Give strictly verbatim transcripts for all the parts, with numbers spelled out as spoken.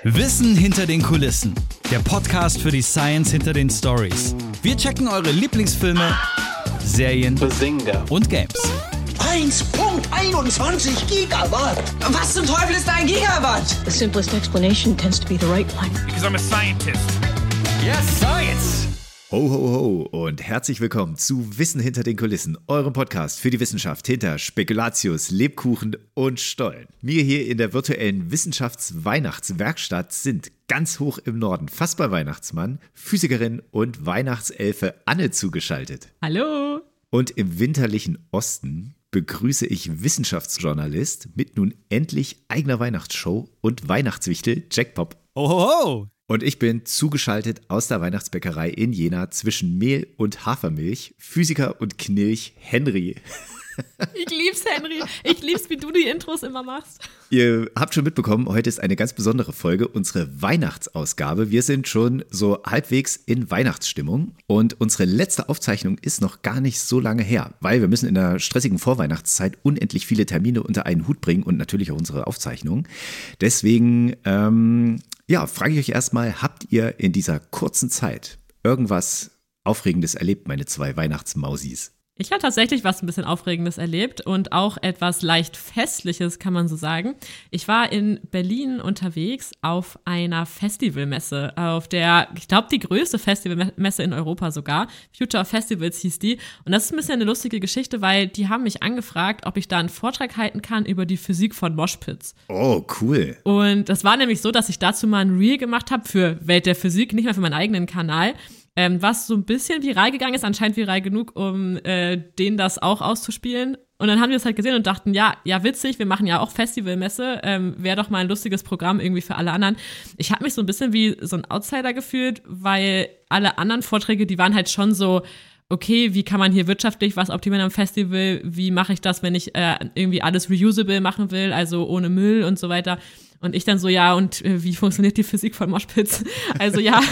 Wissen hinter den Kulissen. Der Podcast für die Science hinter den Stories. Wir checken eure Lieblingsfilme, Serien Bazinga. und Games. eins Komma einundzwanzig Gigawatt. Was zum Teufel ist ein Gigawatt? The simplest explanation tends to be the right one. Because I'm a scientist. Yes, Science! Ho, ho, ho und herzlich willkommen zu Wissen hinter den Kulissen, eurem Podcast für die Wissenschaft hinter Spekulatius, Lebkuchen und Stollen. Wir hier in der virtuellen Wissenschafts-Weihnachtswerkstatt sind ganz hoch im Norden, fast bei Weihnachtsmann, Physikerin und Weihnachtselfe Anne zugeschaltet. Hallo! Und im winterlichen Osten begrüße ich Wissenschaftsjournalist mit nun endlich eigener Weihnachtsshow und Weihnachtswichtel Jack Pop. Ho, ho, ho! Und ich bin zugeschaltet aus der Weihnachtsbäckerei in Jena zwischen Mehl und Hafermilch, Physiker und Knilch Henry. Ich lieb's, Henry. Ich lieb's, wie du die Intros immer machst. Ihr habt schon mitbekommen, heute ist eine ganz besondere Folge, unsere Weihnachtsausgabe. Wir sind schon so halbwegs in Weihnachtsstimmung und unsere letzte Aufzeichnung ist noch gar nicht so lange her, weil wir müssen in der stressigen Vorweihnachtszeit unendlich viele Termine unter einen Hut bringen und natürlich auch unsere Aufzeichnung. Deswegen, ähm, ja, frage ich euch erstmal, habt ihr in dieser kurzen Zeit irgendwas Aufregendes erlebt, meine zwei Weihnachtsmausis? Ich habe tatsächlich was ein bisschen Aufregendes erlebt und auch etwas leicht Festliches, kann man so sagen. Ich war in Berlin unterwegs auf einer Festivalmesse, auf der, ich glaube, die größte Festivalmesse in Europa sogar. Future Festivals hieß die. Und das ist ein bisschen eine lustige Geschichte, weil die haben mich angefragt, ob ich da einen Vortrag halten kann über die Physik von Moshpits. Oh, cool. Und das war nämlich so, dass ich dazu mal ein Reel gemacht habe für Welt der Physik, nicht mehr für meinen eigenen Kanal. Ähm, was so ein bisschen viral gegangen ist, anscheinend viral genug, um äh, denen das auch auszuspielen. Und dann haben wir das halt gesehen und dachten, ja, ja witzig, wir machen ja auch Festivalmesse, ähm, wäre doch mal ein lustiges Programm irgendwie für alle anderen. Ich habe mich so ein bisschen wie so ein Outsider gefühlt, weil alle anderen Vorträge, die waren halt schon so, okay, wie kann man hier wirtschaftlich was optimieren am Festival, wie mache ich das, wenn ich äh, irgendwie alles reusable machen will, also ohne Müll und so weiter. Und ich dann so, ja, und äh, wie funktioniert die Physik von Moshpits? Also ja...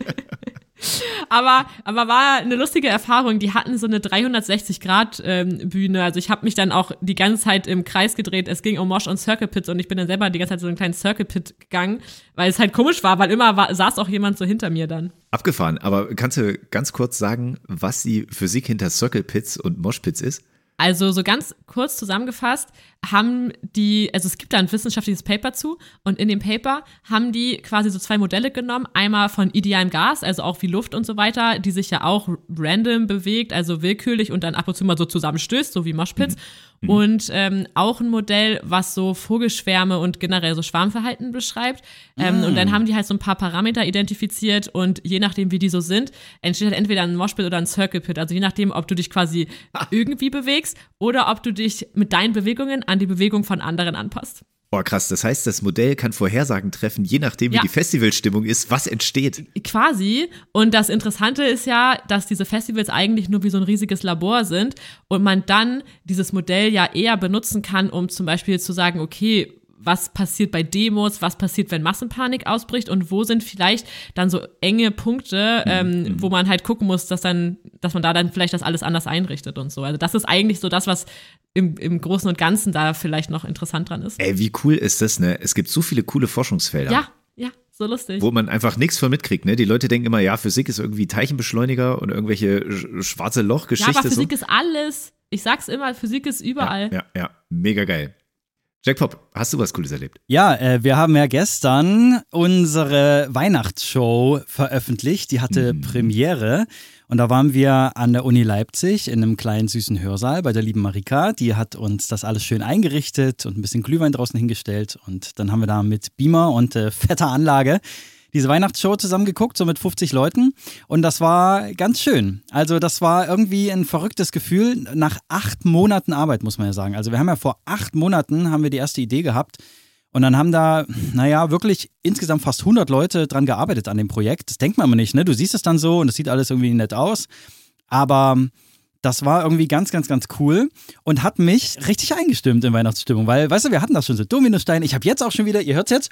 Aber, aber war eine lustige Erfahrung. Die hatten so eine dreihundertsechzig Grad Bühne. Also ich habe mich dann auch die ganze Zeit im Kreis gedreht. Es ging um Mosh und Circle Pits und ich bin dann selber die ganze Zeit so einen kleinen Circle Pit gegangen, weil es halt komisch war, weil immer war, saß auch jemand so hinter mir dann. Abgefahren. Aber kannst du ganz kurz sagen, was die Physik hinter Circle Pits und Mosh Pits ist? Also so ganz kurz zusammengefasst haben die, also es gibt da ein wissenschaftliches Paper zu und in dem Paper haben die quasi so zwei Modelle genommen, einmal von idealem Gas, also auch wie Luft und so weiter, die sich ja auch random bewegt, also willkürlich und dann ab und zu mal so zusammenstößt, so wie Moshpits. Mhm. Und ähm, auch ein Modell, was so Vogelschwärme und generell so Schwarmverhalten beschreibt. Ähm, mhm. Und dann haben die halt so ein paar Parameter identifiziert und je nachdem, wie die so sind, entsteht halt entweder ein Moshpit oder ein Circle Pit. Also je nachdem, ob du dich quasi ah. irgendwie bewegst oder ob du dich mit deinen Bewegungen an die Bewegung von anderen anpasst. Boah, krass. Das heißt, das Modell kann Vorhersagen treffen, je nachdem, wie ja. die Festivalstimmung ist, was entsteht. Quasi. Und das Interessante ist ja, dass diese Festivals eigentlich nur wie so ein riesiges Labor sind und man dann dieses Modell ja eher benutzen kann, um zum Beispiel zu sagen, okay, was passiert bei Demos, was passiert, wenn Massenpanik ausbricht und wo sind vielleicht dann so enge Punkte, ähm, mhm. wo man halt gucken muss, dass dann, dass man da dann vielleicht das alles anders einrichtet und so. Also das ist eigentlich so das, was im, im Großen und Ganzen da vielleicht noch interessant dran ist. Ey, wie cool ist das, ne? Es gibt so viele coole Forschungsfelder. Ja, ja, so lustig. Wo man einfach nichts von mitkriegt, ne? Die Leute denken immer, ja, Physik ist irgendwie Teilchenbeschleuniger und irgendwelche sch- schwarze Loch-Geschichte. Ja, aber Physik so. ist alles. Ich sag's immer, Physik ist überall. Ja, ja, ja. Mega geil. Jack Pop, hast du was Cooles erlebt? Ja, äh, wir haben ja gestern unsere Weihnachtsshow veröffentlicht. Die hatte mhm. Premiere. Und da waren wir an der Uni Leipzig in einem kleinen süßen Hörsaal bei der lieben Marika. Die hat uns das alles schön eingerichtet und ein bisschen Glühwein draußen hingestellt. Und dann haben wir da mit Beamer und äh, fetter Anlage diese Weihnachtsshow zusammengeguckt, so mit fünfzig Leuten. Und das war ganz schön. Also das war irgendwie ein verrücktes Gefühl nach acht Monaten Arbeit, muss man ja sagen. Also wir haben ja vor acht Monaten haben wir die erste Idee gehabt. Und dann haben da, naja, wirklich insgesamt fast hundert Leute dran gearbeitet an dem Projekt. Das denkt man immer nicht, ne? Du siehst es dann so und es sieht alles irgendwie nett aus. Aber das war irgendwie ganz, ganz, ganz cool und hat mich richtig eingestimmt in Weihnachtsstimmung. Weil, weißt du, wir hatten das schon so Dominosteine. Ich habe jetzt auch schon wieder, ihr hört es jetzt,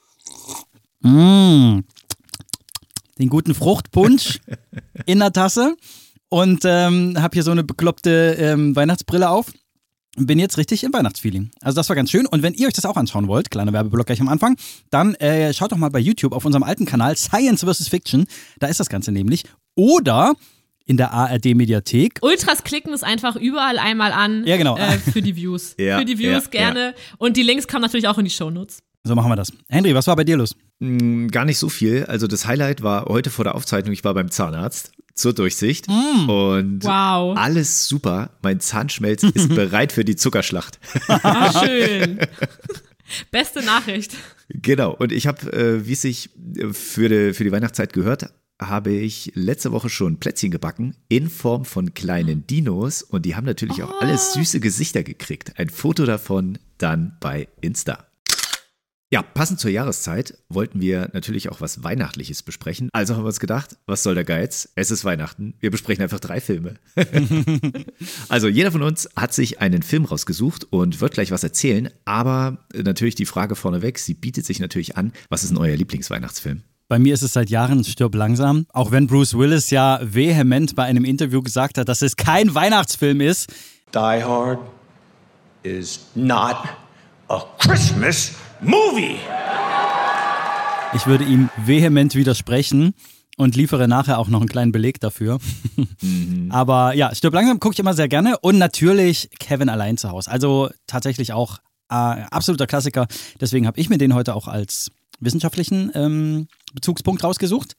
Mmh, den guten Fruchtpunsch in der Tasse und ähm, habe hier so eine bekloppte ähm, Weihnachtsbrille auf bin jetzt richtig im Weihnachtsfeeling. Also das war ganz schön. Und wenn ihr euch das auch anschauen wollt, kleiner Werbeblock gleich am Anfang, dann äh, schaut doch mal bei YouTube auf unserem alten Kanal Science versus. Fiction. Da ist das Ganze nämlich. Oder in der A R D-Mediathek. Ultras klicken es einfach überall einmal an. Ja, genau. Äh, für die Views. Ja, für die Views ja, gerne. Ja. Und die Links kommen natürlich auch in die Shownotes. So machen wir das. Henry, was war bei dir los? Gar nicht so viel. Also das Highlight war heute vor der Aufzeichnung, ich war beim Zahnarzt zur Durchsicht mm. und wow. alles super. Mein Zahnschmelz ist bereit für die Zuckerschlacht. Ah, schön. Beste Nachricht. Genau. Und ich habe, äh, wie es sich für die, für die Weihnachtszeit gehört, habe ich letzte Woche schon Plätzchen gebacken in Form von kleinen Dinos und die haben natürlich auch oh. alles süße Gesichter gekriegt. Ein Foto davon dann bei Insta. Ja, passend zur Jahreszeit wollten wir natürlich auch was Weihnachtliches besprechen. Also haben wir uns gedacht, was soll der Geiz? Es ist Weihnachten. Wir besprechen einfach drei Filme. Also jeder von uns hat sich einen Film rausgesucht und wird gleich was erzählen. Aber natürlich die Frage vorneweg, sie bietet sich natürlich an. Was ist denn euer Lieblingsweihnachtsfilm? Bei mir ist es seit Jahren Stirb langsam. Auch wenn Bruce Willis ja vehement bei einem Interview gesagt hat, dass es kein Weihnachtsfilm ist. Die Hard is not a Christmas movie. Ich würde ihm vehement widersprechen und liefere nachher auch noch einen kleinen Beleg dafür. Mhm. Aber ja, Stirb langsam gucke ich immer sehr gerne. Und natürlich Kevin allein zu Hause. Also tatsächlich auch äh, absoluter Klassiker. Deswegen habe ich mir den heute auch als wissenschaftlichen ähm, Bezugspunkt rausgesucht.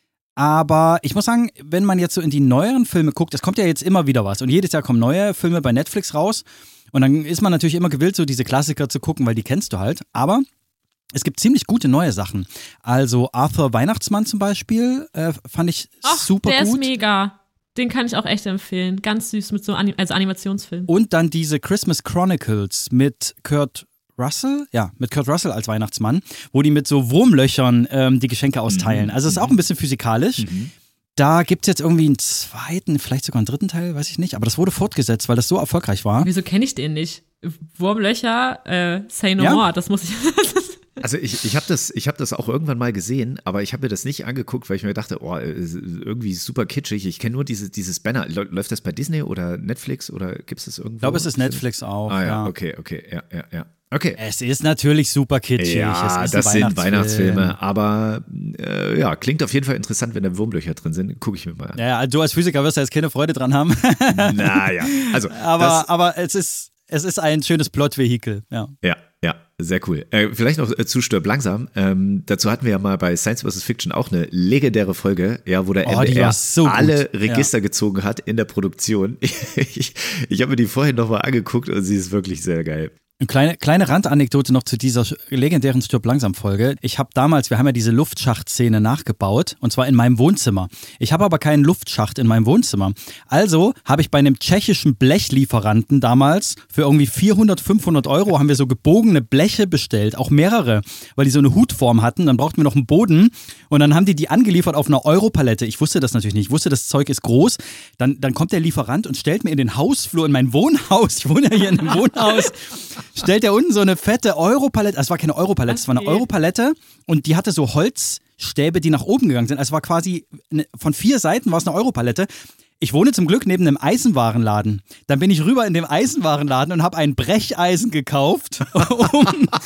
Aber ich muss sagen, wenn man jetzt so in die neueren Filme guckt, es kommt ja jetzt immer wieder was. Und jedes Jahr kommen neue Filme bei Netflix raus. Und dann ist man natürlich immer gewillt, so diese Klassiker zu gucken, weil die kennst du halt. Aber es gibt ziemlich gute neue Sachen. Also Arthur Weihnachtsmann zum Beispiel äh, fand ich Ach, super der gut. Der ist mega. Den kann ich auch echt empfehlen. Ganz süß mit so Anim- als Animationsfilm. Und dann diese Christmas Chronicles mit Kurt Russell, ja, mit Kurt Russell als Weihnachtsmann, wo die mit so Wurmlöchern ähm, die Geschenke austeilen. Also es ist auch ein bisschen physikalisch. Mhm. Da gibt es jetzt irgendwie einen zweiten, vielleicht sogar einen dritten Teil, weiß ich nicht. Aber das wurde fortgesetzt, weil das so erfolgreich war. Wieso kenne ich den nicht? Wurmlöcher, äh, Say No Ja? More, das muss ich. Also ich, ich habe das, ich hab das auch irgendwann mal gesehen, aber ich habe mir das nicht angeguckt, weil ich mir dachte, oh, irgendwie super kitschig. Ich kenne nur diese, dieses Banner. Läuft das bei Disney oder Netflix oder gibt es das irgendwo? Ich glaube, es ist Netflix auch. Ah ja, ja. okay, okay, ja, ja, ja. Okay. Es ist natürlich super kitschig. Ja, es ist das ein sind Weihnachtsfilm. Weihnachtsfilme, aber äh, ja, klingt auf jeden Fall interessant, wenn da Wurmlöcher drin sind. Gucke ich mir mal an. Ja, ja, du als Physiker wirst ja jetzt keine Freude dran haben. Naja, also. aber das, aber es, ist, es ist ein schönes Plot-Vehikel, ja. Ja, ja, sehr cool. Äh, vielleicht noch äh, zu Stirb langsam. Ähm, dazu hatten wir ja mal bei Science versus. Fiction auch eine legendäre Folge, ja, wo der Oh, M D R so alle gut. Register ja. gezogen hat in der Produktion. ich ich habe mir die vorhin nochmal angeguckt und sie ist wirklich sehr geil. Eine kleine, kleine Randanekdote noch zu dieser legendären Stirb-langsam-Folge. Ich habe damals, wir haben ja diese Luftschacht-Szene nachgebaut und zwar in meinem Wohnzimmer. Ich habe aber keinen Luftschacht in meinem Wohnzimmer. Also habe ich bei einem tschechischen Blechlieferanten damals für irgendwie vierhundert, fünfhundert Euro haben wir so gebogene Bleche bestellt, auch mehrere, weil die so eine Hutform hatten. Dann brauchten wir noch einen Boden und dann haben die die angeliefert auf einer Europalette. Ich wusste das natürlich nicht. Ich wusste, das Zeug ist groß. Dann, dann kommt der Lieferant und stellt mir in den Hausflur, in mein Wohnhaus, ich wohne ja hier in einem Wohnhaus, stellt er unten so eine fette Europalette, es war keine Europalette, es war eine Europalette und die hatte so Holzstäbe, die nach oben gegangen sind. Es war quasi, eine, von vier Seiten war es eine Europalette. Ich wohne zum Glück neben einem Eisenwarenladen. Dann bin ich rüber in den Eisenwarenladen und habe ein Brecheisen gekauft, um,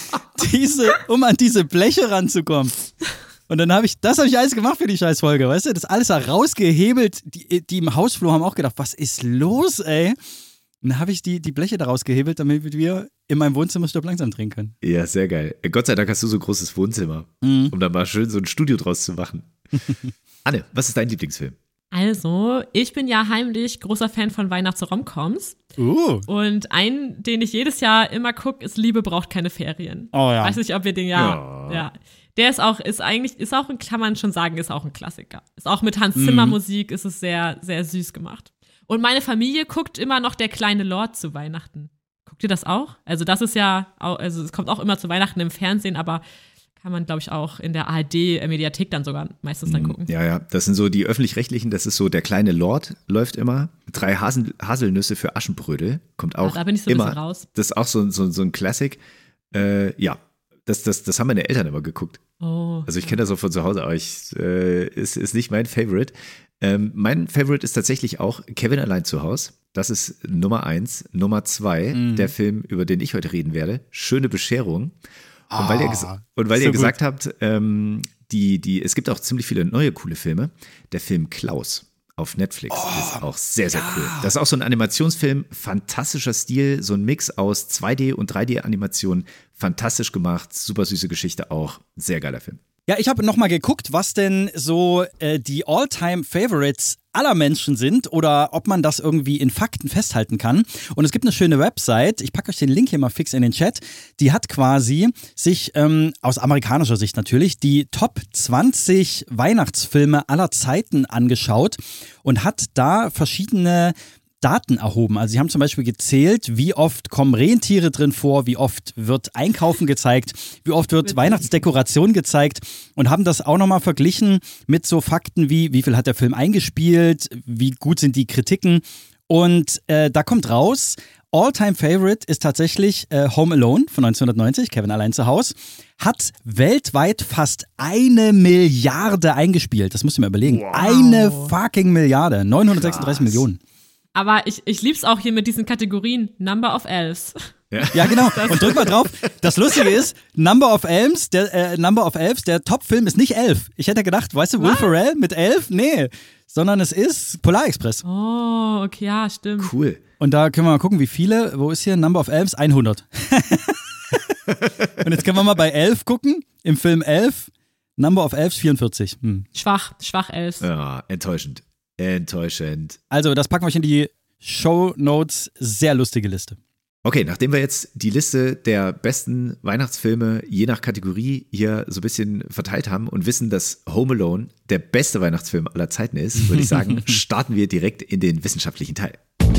diese, um an diese Bleche ranzukommen. Und dann habe ich, das habe ich alles gemacht für die Scheißfolge, weißt du? Das alles da rausgehebelt. Die, die im Hausflur haben auch gedacht, was ist los, ey? Und dann habe ich die, die Bleche daraus gehebelt, damit wir in meinem Wohnzimmer Stirb langsam drehen können. Ja, sehr geil. Gott sei Dank hast du so ein großes Wohnzimmer, mhm. um da mal schön so ein Studio draus zu machen. Anne, was ist dein Lieblingsfilm? Also, ich bin ja heimlich großer Fan von Weihnachts-Romcoms. Uh. Und einen, den ich jedes Jahr immer gucke, ist Liebe braucht keine Ferien. Oh ja. Weiß nicht, ob wir den ja, Ja. ja. Der ist auch, ist eigentlich, ist auch, ein, kann man schon sagen, ist auch ein Klassiker. Ist auch mit Hans Zimmer Musik, ist es sehr, sehr süß gemacht. Und meine Familie guckt immer noch Der kleine Lord zu Weihnachten. Guckt ihr das auch? Also das ist ja, auch, also es kommt auch immer zu Weihnachten im Fernsehen, aber kann man, glaube ich, auch in der A R D-Mediathek dann sogar meistens dann gucken. Ja, ja, das sind so die Öffentlich-Rechtlichen, das ist so Der kleine Lord, läuft immer. Drei Hasel, Haselnüsse für Aschenbrödel, kommt auch Ja, da bin ich so ein immer. bisschen raus. Das ist auch so, so, so ein Classic. Äh, ja, das, das, das haben meine Eltern immer geguckt. Oh. Also ich kenne das auch von zu Hause, aber ich, äh, ist, ist nicht mein Favorite. Ähm, mein Favorite ist tatsächlich auch Kevin allein zu Hause. Das ist Nummer eins. Nummer zwei, mm. der Film, über den ich heute reden werde, Schöne Bescherung. Und oh, weil ihr, ges- und weil so ihr gesagt gut. habt, ähm, die, die, es gibt auch ziemlich viele neue coole Filme. Der Film Klaus auf Netflix oh, ist auch sehr, sehr ja. cool. Das ist auch so ein Animationsfilm, fantastischer Stil, so ein Mix aus zwei D- und drei D-Animation, fantastisch gemacht, super süße Geschichte auch, sehr geiler Film. Ja, ich habe nochmal geguckt, was denn so äh, die All-Time-Favorites aller Menschen sind oder ob man das irgendwie in Fakten festhalten kann. Und es gibt eine schöne Website, ich packe euch den Link hier mal fix in den Chat, die hat quasi sich ähm, aus amerikanischer Sicht natürlich die Top zwanzig Weihnachtsfilme aller Zeiten angeschaut und hat da verschiedene Daten erhoben. Also sie haben zum Beispiel gezählt, wie oft kommen Rentiere drin vor, wie oft wird Einkaufen gezeigt, wie oft wird Weihnachtsdekoration gezeigt und haben das auch nochmal verglichen mit so Fakten wie, wie viel hat der Film eingespielt, wie gut sind die Kritiken und äh, da kommt raus, All-Time-Favorite ist tatsächlich äh, Home Alone von neunzehnhundertneunzig, Kevin allein zu Haus, hat weltweit fast eine Milliarde eingespielt. Das musst du mir überlegen. Wow. Eine fucking Milliarde, neunhundertsechsunddreißig Krass. Millionen. Aber ich, ich lieb's auch hier mit diesen Kategorien Number of Elves. Ja, ja genau. Und drück mal drauf. Das Lustige ist, Number of Elves, der äh, Number of Elves, der Top-Film ist nicht Elf. Ich hätte gedacht, weißt du, Will Ferrell mit Elf? Nee. Sondern es ist Polar Express. Oh, okay, ja, stimmt. Cool. Und da können wir mal gucken, wie viele. Wo ist hier Number of Elves? hundert. Und jetzt können wir mal bei Elf gucken. Im Film Elf, Number of Elves vierundvierzig. Hm. Schwach, schwach Elves. Ja, enttäuschend. Enttäuschend. Also, das packen wir euch in die Shownotes. Sehr lustige Liste. Okay, nachdem wir jetzt die Liste der besten Weihnachtsfilme je nach Kategorie hier so ein bisschen verteilt haben und wissen, dass Home Alone der beste Weihnachtsfilm aller Zeiten ist, würde ich sagen, starten wir direkt in den wissenschaftlichen Teil.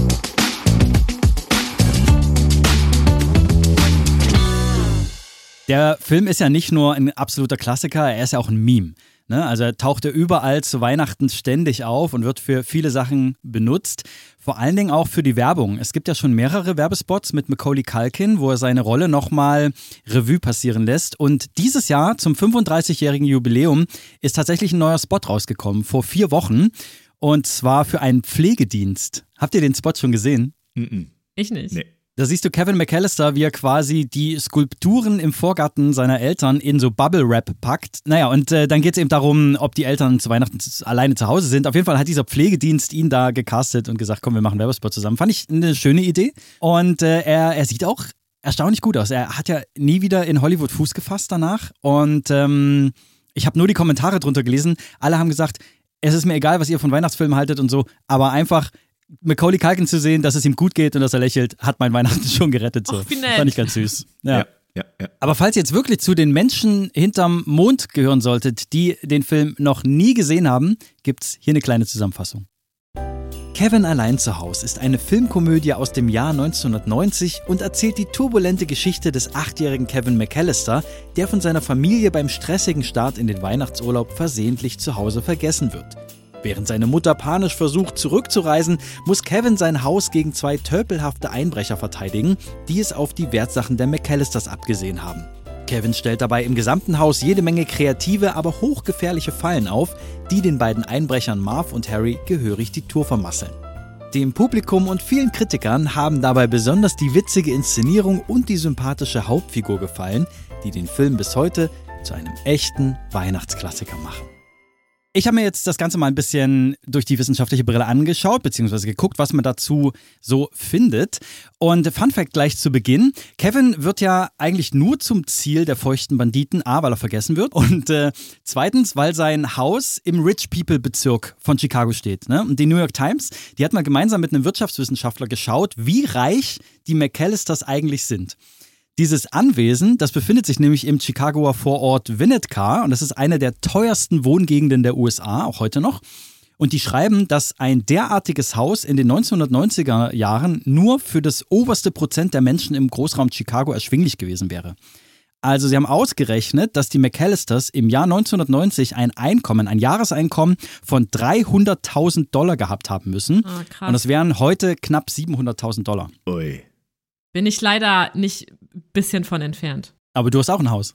Der Film ist ja nicht nur ein absoluter Klassiker, er ist ja auch ein Meme. Ne? Also er taucht ja überall zu Weihnachten ständig auf und wird für viele Sachen benutzt. Vor allen Dingen auch für die Werbung. Es gibt ja schon mehrere Werbespots mit Macaulay Culkin, wo er seine Rolle nochmal Revue passieren lässt. Und dieses Jahr zum fünfunddreißigjährigen Jubiläum ist tatsächlich ein neuer Spot rausgekommen, vor vier Wochen. Und zwar für einen Pflegedienst. Habt ihr den Spot schon gesehen? Mm-mm. Ich nicht. Nee. Da siehst du Kevin McAllister, wie er quasi die Skulpturen im Vorgarten seiner Eltern in so Bubble Wrap packt. Naja, und äh, dann geht es eben darum, ob die Eltern zu Weihnachten alleine zu Hause sind. Auf jeden Fall hat dieser Pflegedienst ihn da gecastet und gesagt, komm, wir machen einen Werbespot zusammen. Fand ich eine schöne Idee. Und äh, er, er sieht auch erstaunlich gut aus. Er hat ja nie wieder in Hollywood Fuß gefasst danach. Und ähm, ich habe nur die Kommentare drunter gelesen. Alle haben gesagt, es ist mir egal, was ihr von Weihnachtsfilmen haltet und so, aber einfach Macaulay Culkin zu sehen, dass es ihm gut geht und dass er lächelt, hat mein Weihnachten schon gerettet. So. Och, wie nett. Fand ich ganz süß. Ja. Ja, ja, ja. Aber falls ihr jetzt wirklich zu den Menschen hinterm Mond gehören solltet, die den Film noch nie gesehen haben, gibt's hier eine kleine Zusammenfassung. Kevin allein zu Haus ist eine Filmkomödie aus dem Jahr neunzehnhundertneunzig und erzählt die turbulente Geschichte des achtjährigen Kevin McAllister, der von seiner Familie beim stressigen Start in den Weihnachtsurlaub versehentlich zu Hause vergessen wird. Während seine Mutter panisch versucht, zurückzureisen, muss Kevin sein Haus gegen zwei tölpelhafte Einbrecher verteidigen, die es auf die Wertsachen der McAllisters abgesehen haben. Kevin stellt dabei im gesamten Haus jede Menge kreative, aber hochgefährliche Fallen auf, die den beiden Einbrechern Marv und Harry gehörig die Tour vermasseln. Dem Publikum und vielen Kritikern haben dabei besonders die witzige Inszenierung und die sympathische Hauptfigur gefallen, die den Film bis heute zu einem echten Weihnachtsklassiker machen. Ich habe mir jetzt das Ganze mal ein bisschen durch die wissenschaftliche Brille angeschaut, beziehungsweise geguckt, was man dazu so findet. Und Fun Fact gleich zu Beginn. Kevin wird ja eigentlich nur zum Ziel der feuchten Banditen, A, weil er vergessen wird und äh, zweitens, weil sein Haus im Rich People Bezirk von Chicago steht. Ne? Und die New York Times, die hat mal gemeinsam mit einem Wirtschaftswissenschaftler geschaut, wie reich die McAllisters eigentlich sind. Dieses Anwesen, das befindet sich nämlich im Chicagoer Vorort Winnetka und das ist eine der teuersten Wohngegenden der U S A, auch heute noch. Und die schreiben, dass ein derartiges Haus in den neunzehnhundertneunziger Jahren nur für das oberste Prozent der Menschen im Großraum Chicago erschwinglich gewesen wäre. Also sie haben ausgerechnet, dass die McAllisters im Jahr neunzehnhundertneunzig ein Einkommen, ein Jahreseinkommen von dreihunderttausend Dollar gehabt haben müssen. Ah, krass. Und das wären heute knapp siebenhunderttausend Dollar. Ui. Bin ich leider nicht ein bisschen von entfernt. Aber du hast auch ein Haus.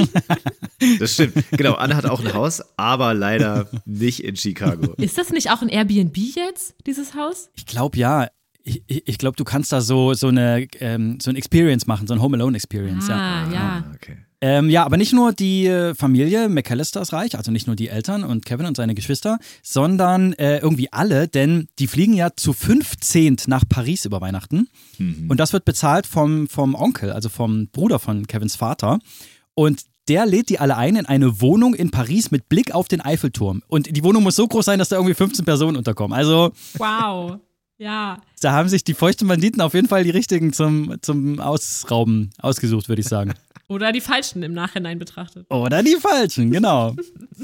Das stimmt. Genau, Anne hat auch ein Haus, aber leider nicht in Chicago. Ist das nicht auch ein Airbnb jetzt, dieses Haus? Ich glaube ja. Ich, ich, ich glaube, du kannst da so, so, eine, ähm, so ein Experience machen, so ein Home Alone Experience. Ah, ja. ja. Ah, okay. Ähm, ja, aber nicht nur die äh, Familie McAllister ist reich, also nicht nur die Eltern und Kevin und seine Geschwister, sondern äh, irgendwie alle, denn die fliegen ja zu fünfzehnt nach Paris über Weihnachten. Mhm. Und das wird bezahlt vom, vom Onkel, also vom Bruder von Kevins Vater. Und der lädt die alle ein in eine Wohnung in Paris mit Blick auf den Eiffelturm. Und die Wohnung muss so groß sein, dass da irgendwie fünfzehn Personen unterkommen. Also Wow, ja. Da haben sich die feuchten Banditen auf jeden Fall die richtigen zum, zum Ausrauben ausgesucht, würde ich sagen. Oder die Falschen im Nachhinein betrachtet. Oder die Falschen, genau.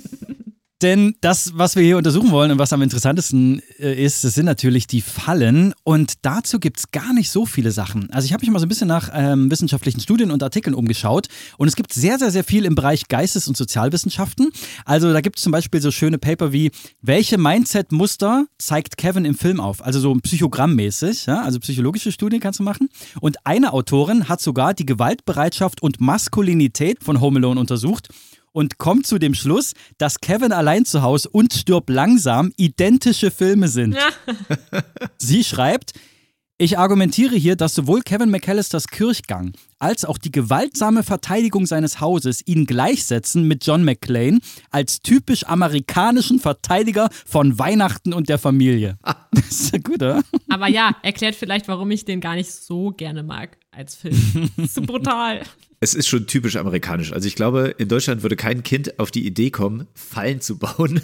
Denn das, was wir hier untersuchen wollen und was am interessantesten äh, ist, das sind natürlich die Fallen. Und dazu gibt es gar nicht so viele Sachen. Also ich habe mich mal so ein bisschen nach ähm, wissenschaftlichen Studien und Artikeln umgeschaut. Und es gibt sehr, sehr, sehr viel im Bereich Geistes- und Sozialwissenschaften. Also da gibt es zum Beispiel so schöne Paper wie, welche Mindset-Muster zeigt Kevin im Film auf? Also so psychogrammmäßig, ja? Also psychologische Studien kannst du machen. Und eine Autorin hat sogar die Gewaltbereitschaft und Maskulinität von Home Alone untersucht. Und kommt zu dem Schluss, dass Kevin allein zu Hause und Stirb langsam identische Filme sind. Ja. Sie schreibt, ich argumentiere hier, dass sowohl Kevin McAllisters Kirchgang als auch die gewaltsame Verteidigung seines Hauses ihn gleichsetzen mit John McClane als typisch amerikanischen Verteidiger von Weihnachten und der Familie. Das ist ja gut, oder? Aber ja, erklärt vielleicht, warum ich den gar nicht so gerne mag als Film. Das ist so brutal. Es ist schon typisch amerikanisch. Also ich glaube, in Deutschland würde kein Kind auf die Idee kommen, Fallen zu bauen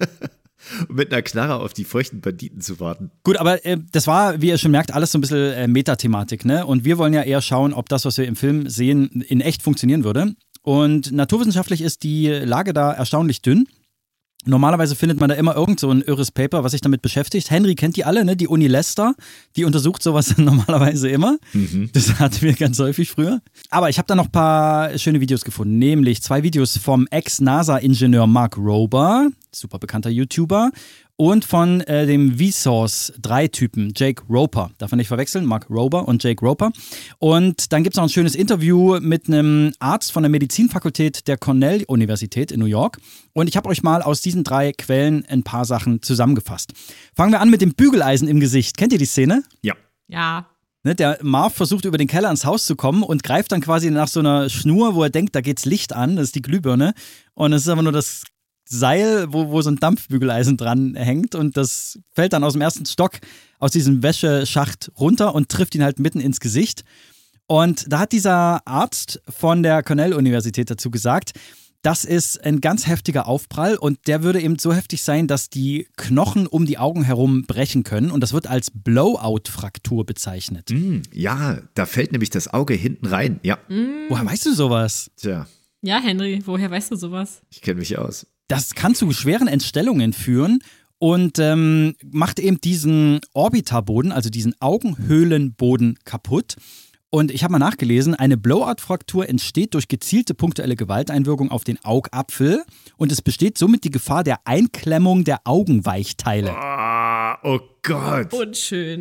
und mit einer Knarre auf die feuchten Banditen zu warten. Gut, aber äh, das war, wie ihr schon merkt, alles so ein bisschen äh, Metathematik, ne? Und wir wollen ja eher schauen, ob das, was wir im Film sehen, in echt funktionieren würde. Und naturwissenschaftlich ist die Lage da erstaunlich dünn. Normalerweise findet man da immer irgend so ein irres Paper, was sich damit beschäftigt. Henry kennt die alle, ne? Die Uni Leicester, die untersucht sowas normalerweise immer. Mhm. Das hatten wir ganz häufig früher. Aber ich habe da noch ein paar schöne Videos gefunden, nämlich zwei Videos vom Ex-NASA-Ingenieur Mark Rober, super bekannter YouTuber, und von äh, dem Vsauce drei Typen, Jake Roper. Darf man nicht verwechseln, Mark Rober und Jake Roper. Und dann gibt es noch ein schönes Interview mit einem Arzt von der Medizinfakultät der Cornell-Universität in New York. Und ich habe euch mal aus diesen drei Quellen ein paar Sachen zusammengefasst. Fangen wir an mit dem Bügeleisen im Gesicht. Kennt ihr die Szene? Ja. Ja. Ne, der Marv versucht über den Keller ins Haus zu kommen und greift dann quasi nach so einer Schnur, wo er denkt, da geht's Licht an, das ist die Glühbirne. Und es ist aber nur das Seil, wo, wo so ein Dampfbügeleisen dran hängt und das fällt dann aus dem ersten Stock aus diesem Wäscheschacht runter und trifft ihn halt mitten ins Gesicht. Und da hat dieser Arzt von der Cornell-Universität dazu gesagt, das ist ein ganz heftiger Aufprall und der würde eben so heftig sein, dass die Knochen um die Augen herum brechen können und das wird als Blowout-Fraktur bezeichnet. Mm, ja, da fällt nämlich das Auge hinten rein, ja. Mm. Woher weißt du sowas? Tja. Ja, Henry, woher weißt du sowas? Ich kenne mich aus. Das kann zu schweren Entstellungen führen und ähm, macht eben diesen Orbitarboden, also diesen Augenhöhlenboden kaputt. Und ich habe mal nachgelesen, eine Blowout-Fraktur entsteht durch gezielte punktuelle Gewalteinwirkung auf den Augapfel und es besteht somit die Gefahr der Einklemmung der Augenweichteile. Oh, oh Gott. Unschön.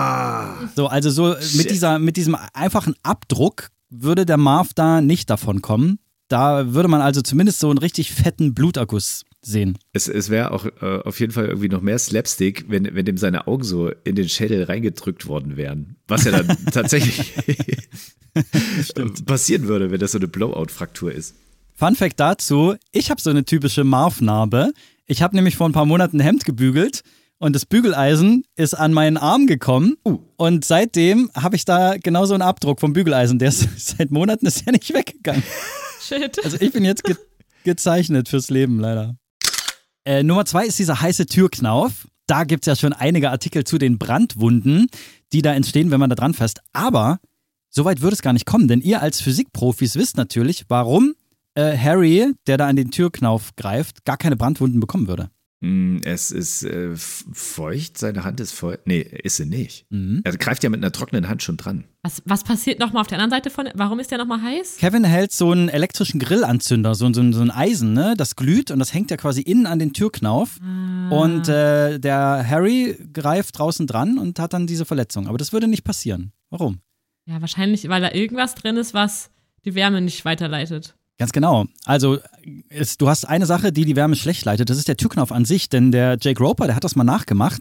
Oh. So, also so mit, dieser, mit diesem einfachen Abdruck würde der Marv da nicht davon kommen. Da würde man also zumindest so einen richtig fetten Bluterguss sehen. Es, es wäre auch äh, auf jeden Fall irgendwie noch mehr Slapstick, wenn, wenn dem seine Augen so in den Schädel reingedrückt worden wären. Was ja dann tatsächlich passieren würde, wenn das so eine Blowout-Fraktur ist. Fun Fact dazu, ich habe so eine typische Marv-Narbe. Ich habe nämlich vor ein paar Monaten ein Hemd gebügelt und das Bügeleisen ist an meinen Arm gekommen. Uh. Und seitdem habe ich da genau so einen Abdruck vom Bügeleisen. Der ist seit Monaten ist ja nicht weggegangen. Shit. Also ich bin jetzt ge- gezeichnet fürs Leben, leider. Äh, Nummer zwei ist dieser heiße Türknauf. Da gibt es ja schon einige Artikel zu den Brandwunden, die da entstehen, wenn man da dran fasst. Aber so weit würde es gar nicht kommen, denn ihr als Physikprofis wisst natürlich, warum äh, Harry, der da an den Türknauf greift, gar keine Brandwunden bekommen würde. Es ist äh, feucht, seine Hand ist feucht. Nee, ist sie nicht. Mhm. Er greift ja mit einer trockenen Hand schon dran. Was, was passiert nochmal auf der anderen Seite von, warum ist der nochmal heiß? Kevin hält so einen elektrischen Grillanzünder, so, so, so ein Eisen, ne? Das glüht und das hängt ja quasi innen an den Türknauf. Ah. Und äh, der Harry greift draußen dran und hat dann diese Verletzung. Aber das würde nicht passieren. Warum? Ja, wahrscheinlich, weil da irgendwas drin ist, was die Wärme nicht weiterleitet. Ganz genau. Also es, du hast eine Sache, die die Wärme schlecht leitet. Das ist der Türknauf an sich, denn der Jake Roper, der hat das mal nachgemacht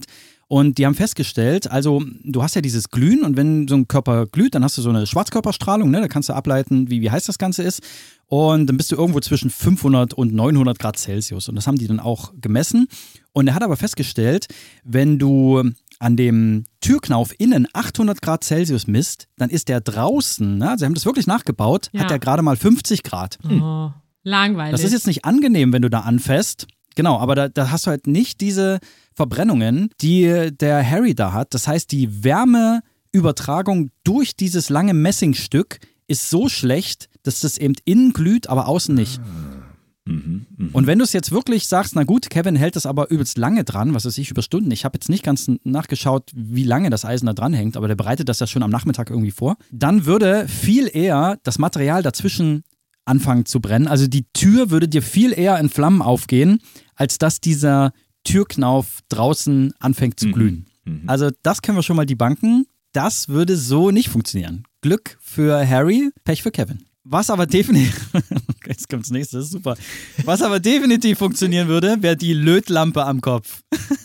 Und die haben festgestellt, also du hast ja dieses Glühen und wenn so ein Körper glüht, dann hast du so eine Schwarzkörperstrahlung, ne? Da kannst du ableiten, wie, wie heiß das Ganze ist. Und dann bist du irgendwo zwischen fünfhundert und neunhundert Grad Celsius. Und das haben die dann auch gemessen. Und er hat aber festgestellt, wenn du an dem Türknauf innen achthundert Grad Celsius misst, dann ist der draußen, ne? Also sie haben das wirklich nachgebaut, Ja. hat der gerade mal fünfzig Grad. Oh, langweilig. Das ist jetzt nicht angenehm, wenn du da anfasst. Genau, aber da, da hast du halt nicht diese Verbrennungen, die der Harry da hat. Das heißt, die Wärmeübertragung durch dieses lange Messingstück ist so schlecht, dass das eben innen glüht, aber außen nicht. Mhm, mh. Und wenn du es jetzt wirklich sagst, na gut, Kevin hält das aber übelst lange dran, was weiß ich, über Stunden. Ich habe jetzt nicht ganz nachgeschaut, wie lange das Eisen da dran hängt, aber der bereitet das ja schon am Nachmittag irgendwie vor. Dann würde viel eher das Material dazwischen anfangen zu brennen. Also die Tür würde dir viel eher in Flammen aufgehen, als dass dieser Türknauf draußen anfängt zu glühen. Mhm. Also das können wir schon mal debunken. Das würde so nicht funktionieren. Glück für Harry, Pech für Kevin. Was aber definitiv, jetzt kommt das nächste, das ist super. Was aber definitiv funktionieren würde, wäre die Lötlampe am Kopf.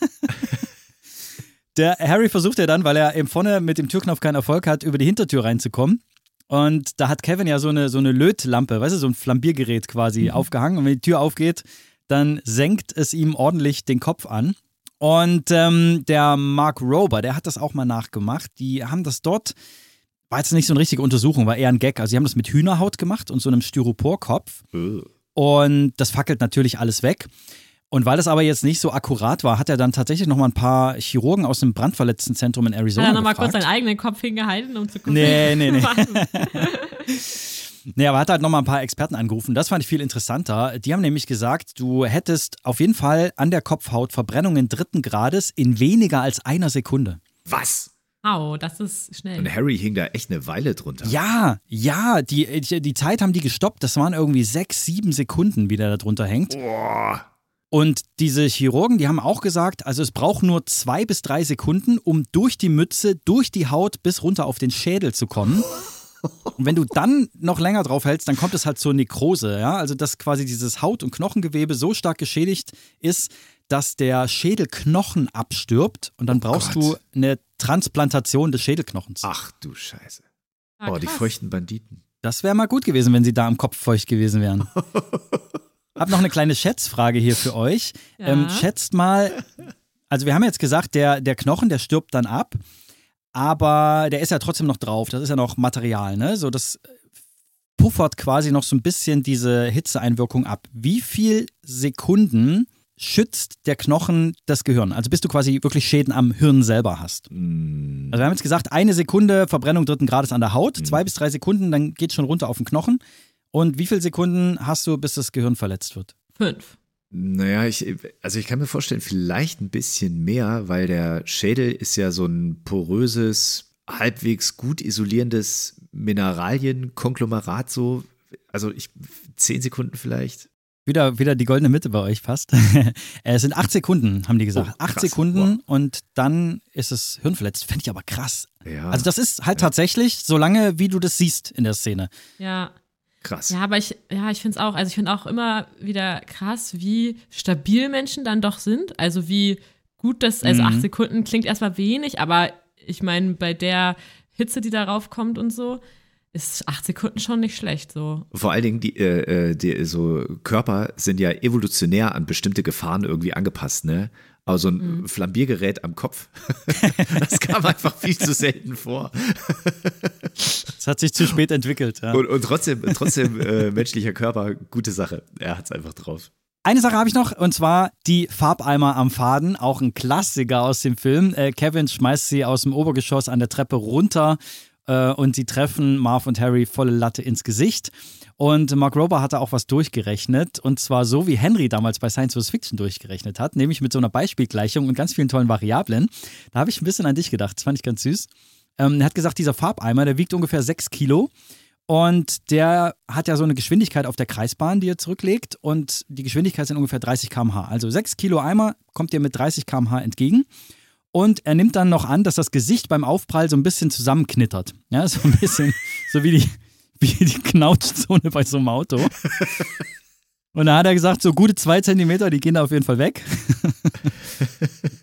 Der Harry versucht ja dann, weil er eben vorne mit dem Türknopf keinen Erfolg hat, über die Hintertür reinzukommen. Und da hat Kevin ja so eine, so eine Lötlampe, weißt du, so ein Flambiergerät quasi mhm. aufgehangen. Und wenn die Tür aufgeht, dann senkt es ihm ordentlich den Kopf an. Und ähm, der Mark Rober, der hat das auch mal nachgemacht. Die haben das dort, war jetzt nicht so eine richtige Untersuchung, war eher ein Gag. Also die haben das mit Hühnerhaut gemacht und so einem Styroporkopf. Uh. Und das fackelt natürlich alles weg. Und weil das aber jetzt nicht so akkurat war, hat er dann tatsächlich nochmal ein paar Chirurgen aus dem Brandverletztenzentrum in Arizona Hat er nochmal gefragt. kurz seinen eigenen Kopf hingehalten, um zu gucken. Nee, nee, nee. Nee, aber hat halt nochmal ein paar Experten angerufen. Das fand ich viel interessanter. Die haben nämlich gesagt, du hättest auf jeden Fall an der Kopfhaut Verbrennungen dritten Grades in weniger als einer Sekunde. Was? Au, das ist schnell. Und Harry hing da echt eine Weile drunter. Ja, ja, die, die, die Zeit haben die gestoppt. Das waren irgendwie sechs, sieben Sekunden, wie der da drunter hängt. Boah. Und diese Chirurgen, die haben auch gesagt, also es braucht nur zwei bis drei Sekunden, um durch die Mütze, durch die Haut bis runter auf den Schädel zu kommen. Und wenn du dann noch länger drauf hältst, dann kommt es halt zur Nekrose. Ja? Also dass quasi dieses Haut- und Knochengewebe so stark geschädigt ist, dass der Schädelknochen abstirbt. Und dann brauchst Gott. du eine Transplantation des Schädelknochens. Ach du Scheiße. Ah, Oh, die krass. feuchten Banditen. Das wäre mal gut gewesen, wenn sie da am Kopf feucht gewesen wären. Hab noch eine kleine Schätzfrage hier für euch. Ja. Ähm, schätzt mal, also wir haben jetzt gesagt, der, der Knochen, der stirbt dann ab, aber der ist ja trotzdem noch drauf, das ist ja noch Material, ne? So, das puffert quasi noch so ein bisschen diese Hitzeeinwirkung ab. Wie viel Sekunden schützt der Knochen das Gehirn? Also bis du quasi wirklich Schäden am Hirn selber hast. Mm. Also wir haben jetzt gesagt, eine Sekunde Verbrennung dritten Grades an der Haut, zwei bis drei Sekunden, dann geht schon runter auf den Knochen. Und wie viele Sekunden hast du, bis das Gehirn verletzt wird? Fünf. Naja, ich, also ich kann mir vorstellen, vielleicht ein bisschen mehr, weil der Schädel ist ja so ein poröses, halbwegs gut isolierendes Mineralienkonglomerat so. Also ich, zehn Sekunden vielleicht. Wieder, wieder die goldene Mitte bei euch fast. Es sind acht Sekunden, haben die gesagt. Oh, acht krass. Sekunden und dann ist das Hirn verletzt. Fände ich aber krass. Ja, Also das ist halt tatsächlich so lange, wie du das siehst in der Szene. Ja. krass. Ja, aber ich, ja, ich finde es auch, also ich finde auch immer wieder krass, wie stabil Menschen dann doch sind. Also wie gut das, also Mhm. acht Sekunden klingt erstmal wenig, aber ich meine, bei der Hitze, die darauf kommt und so, ist acht Sekunden schon nicht schlecht so. Vor allen Dingen, die, äh, die so Körper sind ja evolutionär an bestimmte Gefahren irgendwie angepasst, ne? Aber so ein Mhm. Flambiergerät am Kopf, das kam einfach viel zu selten vor. Das hat sich zu spät entwickelt. Ja. Und, und trotzdem, trotzdem äh, menschlicher Körper, gute Sache. Er hat's einfach drauf. Eine Sache habe ich noch, und zwar die Farbeimer am Faden, auch ein Klassiker aus dem Film. Äh, Kevin schmeißt sie aus dem Obergeschoss an der Treppe runter äh, und sie treffen Marv und Harry volle Latte ins Gesicht. Und Mark Rober hatte auch was durchgerechnet, und zwar so, wie Henry damals bei Science versus. Fiction durchgerechnet hat, nämlich mit so einer Beispielgleichung und ganz vielen tollen Variablen. Da habe ich ein bisschen an dich gedacht, das fand ich ganz süß. Ähm, er hat gesagt, dieser Farbeimer, der wiegt ungefähr sechs Kilo. Und der hat ja so eine Geschwindigkeit auf der Kreisbahn, die er zurücklegt. Und die Geschwindigkeit sind ungefähr dreißig Kilometer pro Stunde. Also sechs Kilo Eimer kommt dir mit dreißig Kilometer pro Stunde entgegen. Und er nimmt dann noch an, dass das Gesicht beim Aufprall so ein bisschen zusammenknittert. Ja, so ein bisschen, so wie die, wie die Knautschzone bei so einem Auto. Und da hat er gesagt, so gute zwei Zentimeter, die gehen da auf jeden Fall weg.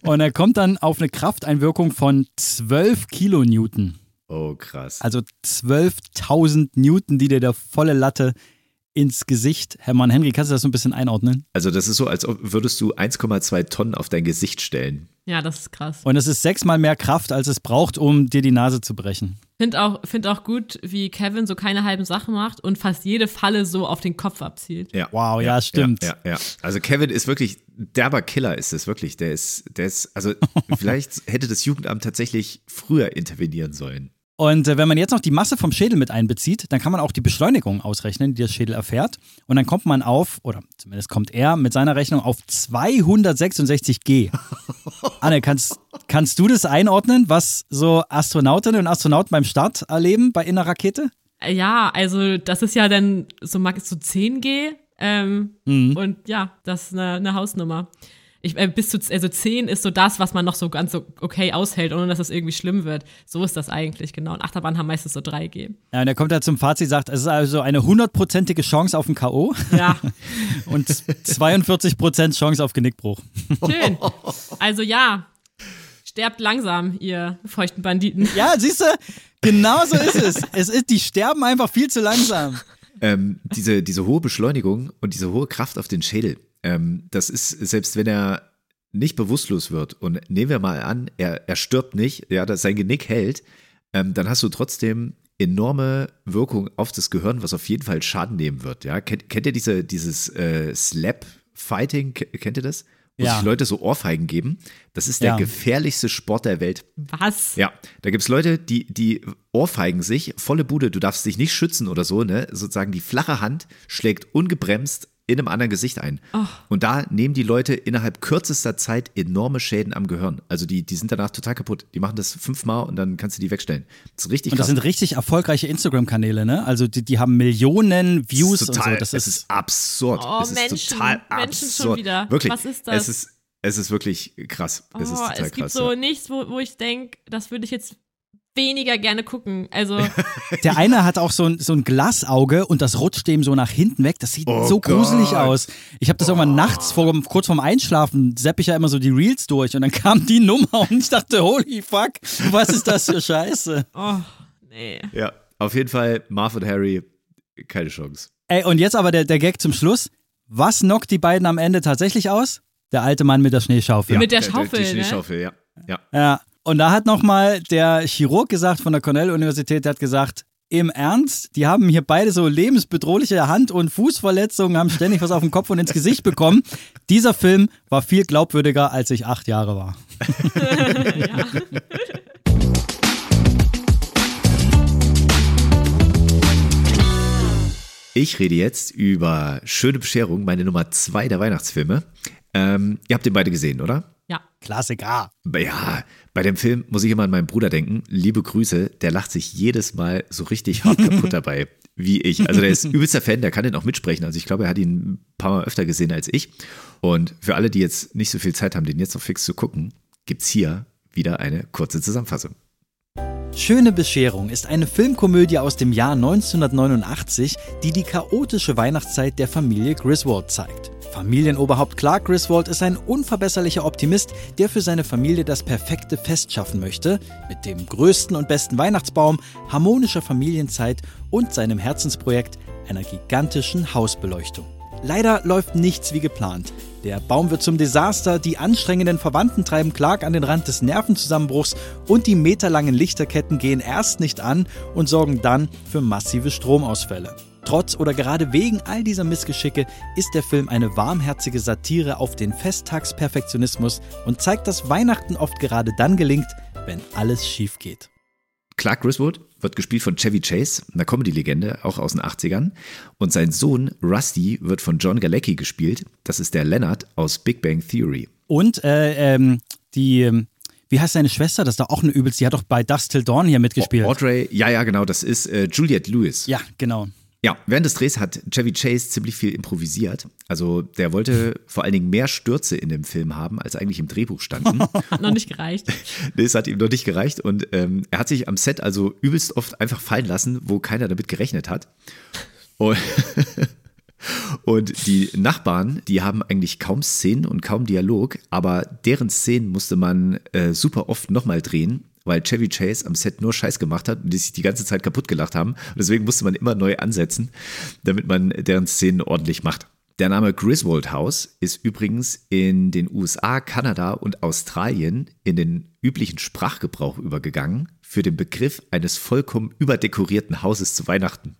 Und er kommt dann auf eine Krafteinwirkung von zwölf Kilonewton. Oh, krass. Also zwölftausend Newton, die dir der volle Latte ins Gesicht hämmern. Henry, kannst du das so ein bisschen einordnen? Also das ist so, als ob würdest du eins Komma zwei Tonnen auf dein Gesicht stellen. Ja, das ist krass. Und es ist sechsmal mehr Kraft, als es braucht, um dir die Nase zu brechen. Finde auch, find auch gut, wie Kevin so keine halben Sachen macht und fast jede Falle so auf den Kopf abzielt. Ja. Wow, ja, stimmt. Ja, ja, ja. Also Kevin ist wirklich, derber Killer ist es wirklich. Der ist, der ist, also vielleicht hätte das Jugendamt tatsächlich früher intervenieren sollen. Und äh, wenn man jetzt noch die Masse vom Schädel mit einbezieht, dann kann man auch die Beschleunigung ausrechnen, die der Schädel erfährt. Und dann kommt man auf, oder zumindest kommt er mit seiner Rechnung auf zweihundertsechsundsechzig G. Anne, kannst, kannst du das einordnen, was so Astronautinnen und Astronauten beim Start erleben bei einer Rakete? Ja, also das ist ja dann so, so zehn G. Ähm, mhm. Und ja, das ist eine, eine Hausnummer. Ich, äh, bis zu also zehn ist so das, was man noch so ganz so okay aushält, ohne dass es irgendwie schlimm wird. So ist das eigentlich, genau. Und Achterbahn haben meistens so drei G. Ja, und er kommt ja zum Fazit, sagt, es ist also eine hundertprozentige Chance auf ein K O. Ja. Und zweiundvierzig Prozent Chance auf Genickbruch. Schön. Also ja, sterbt langsam, ihr feuchten Banditen. Ja, siehst du, genau so ist es. Es ist, die sterben einfach viel zu langsam. Ähm, diese, diese hohe Beschleunigung und diese hohe Kraft auf den Schädel, ähm, das ist, selbst wenn er nicht bewusstlos wird und nehmen wir mal an, er, er stirbt nicht, ja, dass sein Genick hält, ähm, dann hast du trotzdem enorme Wirkung auf das Gehirn, was auf jeden Fall Schaden nehmen wird. Ja? Kennt, kennt ihr diese, dieses äh, Slap-Fighting, kennt ihr das? Wo ja. sich Leute so Ohrfeigen geben. Das ist der ja. gefährlichste Sport der Welt. Was? Ja, da gibt es Leute, die, die ohrfeigen sich, volle Bude, du darfst dich nicht schützen oder so, ne? Sozusagen die flache Hand schlägt ungebremst in einem anderen Gesicht ein. Oh. Und da nehmen die Leute innerhalb kürzester Zeit enorme Schäden am Gehirn. Also die, die sind danach total kaputt. Die machen das fünfmal und dann kannst du die wegstellen. Das ist richtig Und das krass. sind richtig erfolgreiche Instagram-Kanäle, ne? Also die, die haben Millionen Views das ist total, und so. Das es ist, ist absurd. Oh, es ist Menschen, total Menschen absurd. schon wieder. Wirklich. Was ist das? Es ist, es ist wirklich krass. Oh, Es ist total es gibt krass. so ja. nichts, wo, wo ich denke, das würde ich jetzt weniger gerne gucken. Also der eine hat auch so ein, so ein Glasauge und das rutscht dem so nach hinten weg. Das sieht Oh so Gott. gruselig aus. Ich habe das Oh. irgendwann nachts, vor, kurz vorm Einschlafen, zapp ich ja immer so die Reels durch und dann kam die Nummer und ich dachte, holy fuck, was ist das für Scheiße? Oh, nee. Ja, auf jeden Fall Marv und Harry, keine Chance. Ey, und jetzt aber der, der Gag zum Schluss. Was knockt die beiden am Ende tatsächlich aus? Der alte Mann mit der Schneeschaufel. Mit der die- Schaufel, Die ne? Schneeschaufel, ja. ja. Ja, und da hat nochmal der Chirurg gesagt von der Cornell-Universität, der hat gesagt, im Ernst, die haben hier beide so lebensbedrohliche Hand- und Fußverletzungen, haben ständig was auf den Kopf und ins Gesicht bekommen. Dieser Film war viel glaubwürdiger, als ich acht Jahre war. Ja. Ich rede jetzt über Schöne Bescherung, meine Nummer zwei der Weihnachtsfilme. Ähm, ihr habt den beide gesehen, oder? Ja. Klassiker. Ja, bei dem Film muss ich immer an meinen Bruder denken. Liebe Grüße, der lacht sich jedes Mal so richtig hart kaputt dabei, wie ich. Also der ist übelster Fan, der kann den auch mitsprechen. Also ich glaube, er hat ihn ein paar Mal öfter gesehen als ich. Und für alle, die jetzt nicht so viel Zeit haben, den jetzt noch fix zu gucken, gibt's hier wieder eine kurze Zusammenfassung. Schöne Bescherung ist eine Filmkomödie aus dem Jahr neunzehnhundertneunundachtzig, die die chaotische Weihnachtszeit der Familie Griswold zeigt. Familienoberhaupt Clark Griswold ist ein unverbesserlicher Optimist, der für seine Familie das perfekte Fest schaffen möchte, mit dem größten und besten Weihnachtsbaum, harmonischer Familienzeit und seinem Herzensprojekt, einer gigantischen Hausbeleuchtung. Leider läuft nichts wie geplant. Der Baum wird zum Desaster, die anstrengenden Verwandten treiben Clark an den Rand des Nervenzusammenbruchs und die meterlangen Lichterketten gehen erst nicht an und sorgen dann für massive Stromausfälle. Trotz oder gerade wegen all dieser Missgeschicke ist der Film eine warmherzige Satire auf den Festtagsperfektionismus und zeigt, dass Weihnachten oft gerade dann gelingt, wenn alles schief geht. Clark Griswold wird gespielt von Chevy Chase, einer Comedy-Legende, auch aus den achtzigern. Und sein Sohn Rusty wird von John Galecki gespielt. Das ist der Leonard aus Big Bang Theory. Und äh, ähm, die, ähm, wie heißt seine Schwester? Das ist doch auch eine Übelste. Die hat doch bei Dusk Till Dawn hier mitgespielt. Audrey, ja, ja, genau, das ist äh, Juliette Lewis. Ja, genau. Ja, während des Drehs hat Chevy Chase ziemlich viel improvisiert. Also der wollte vor allen Dingen mehr Stürze in dem Film haben, als eigentlich im Drehbuch standen. Hat noch nicht gereicht. Das hat ihm noch nicht gereicht und ähm, er hat sich am Set also übelst oft einfach fallen lassen, wo keiner damit gerechnet hat. Und, Und die Nachbarn, die haben eigentlich kaum Szenen und kaum Dialog, aber deren Szenen musste man äh, super oft nochmal drehen, weil Chevy Chase am Set nur Scheiß gemacht hat und die sich die ganze Zeit kaputt gelacht haben. Und deswegen musste man immer neu ansetzen, damit man deren Szenen ordentlich macht. Der Name Griswold House ist übrigens in den U S A, Kanada und Australien in den üblichen Sprachgebrauch übergegangen für den Begriff eines vollkommen überdekorierten Hauses zu Weihnachten.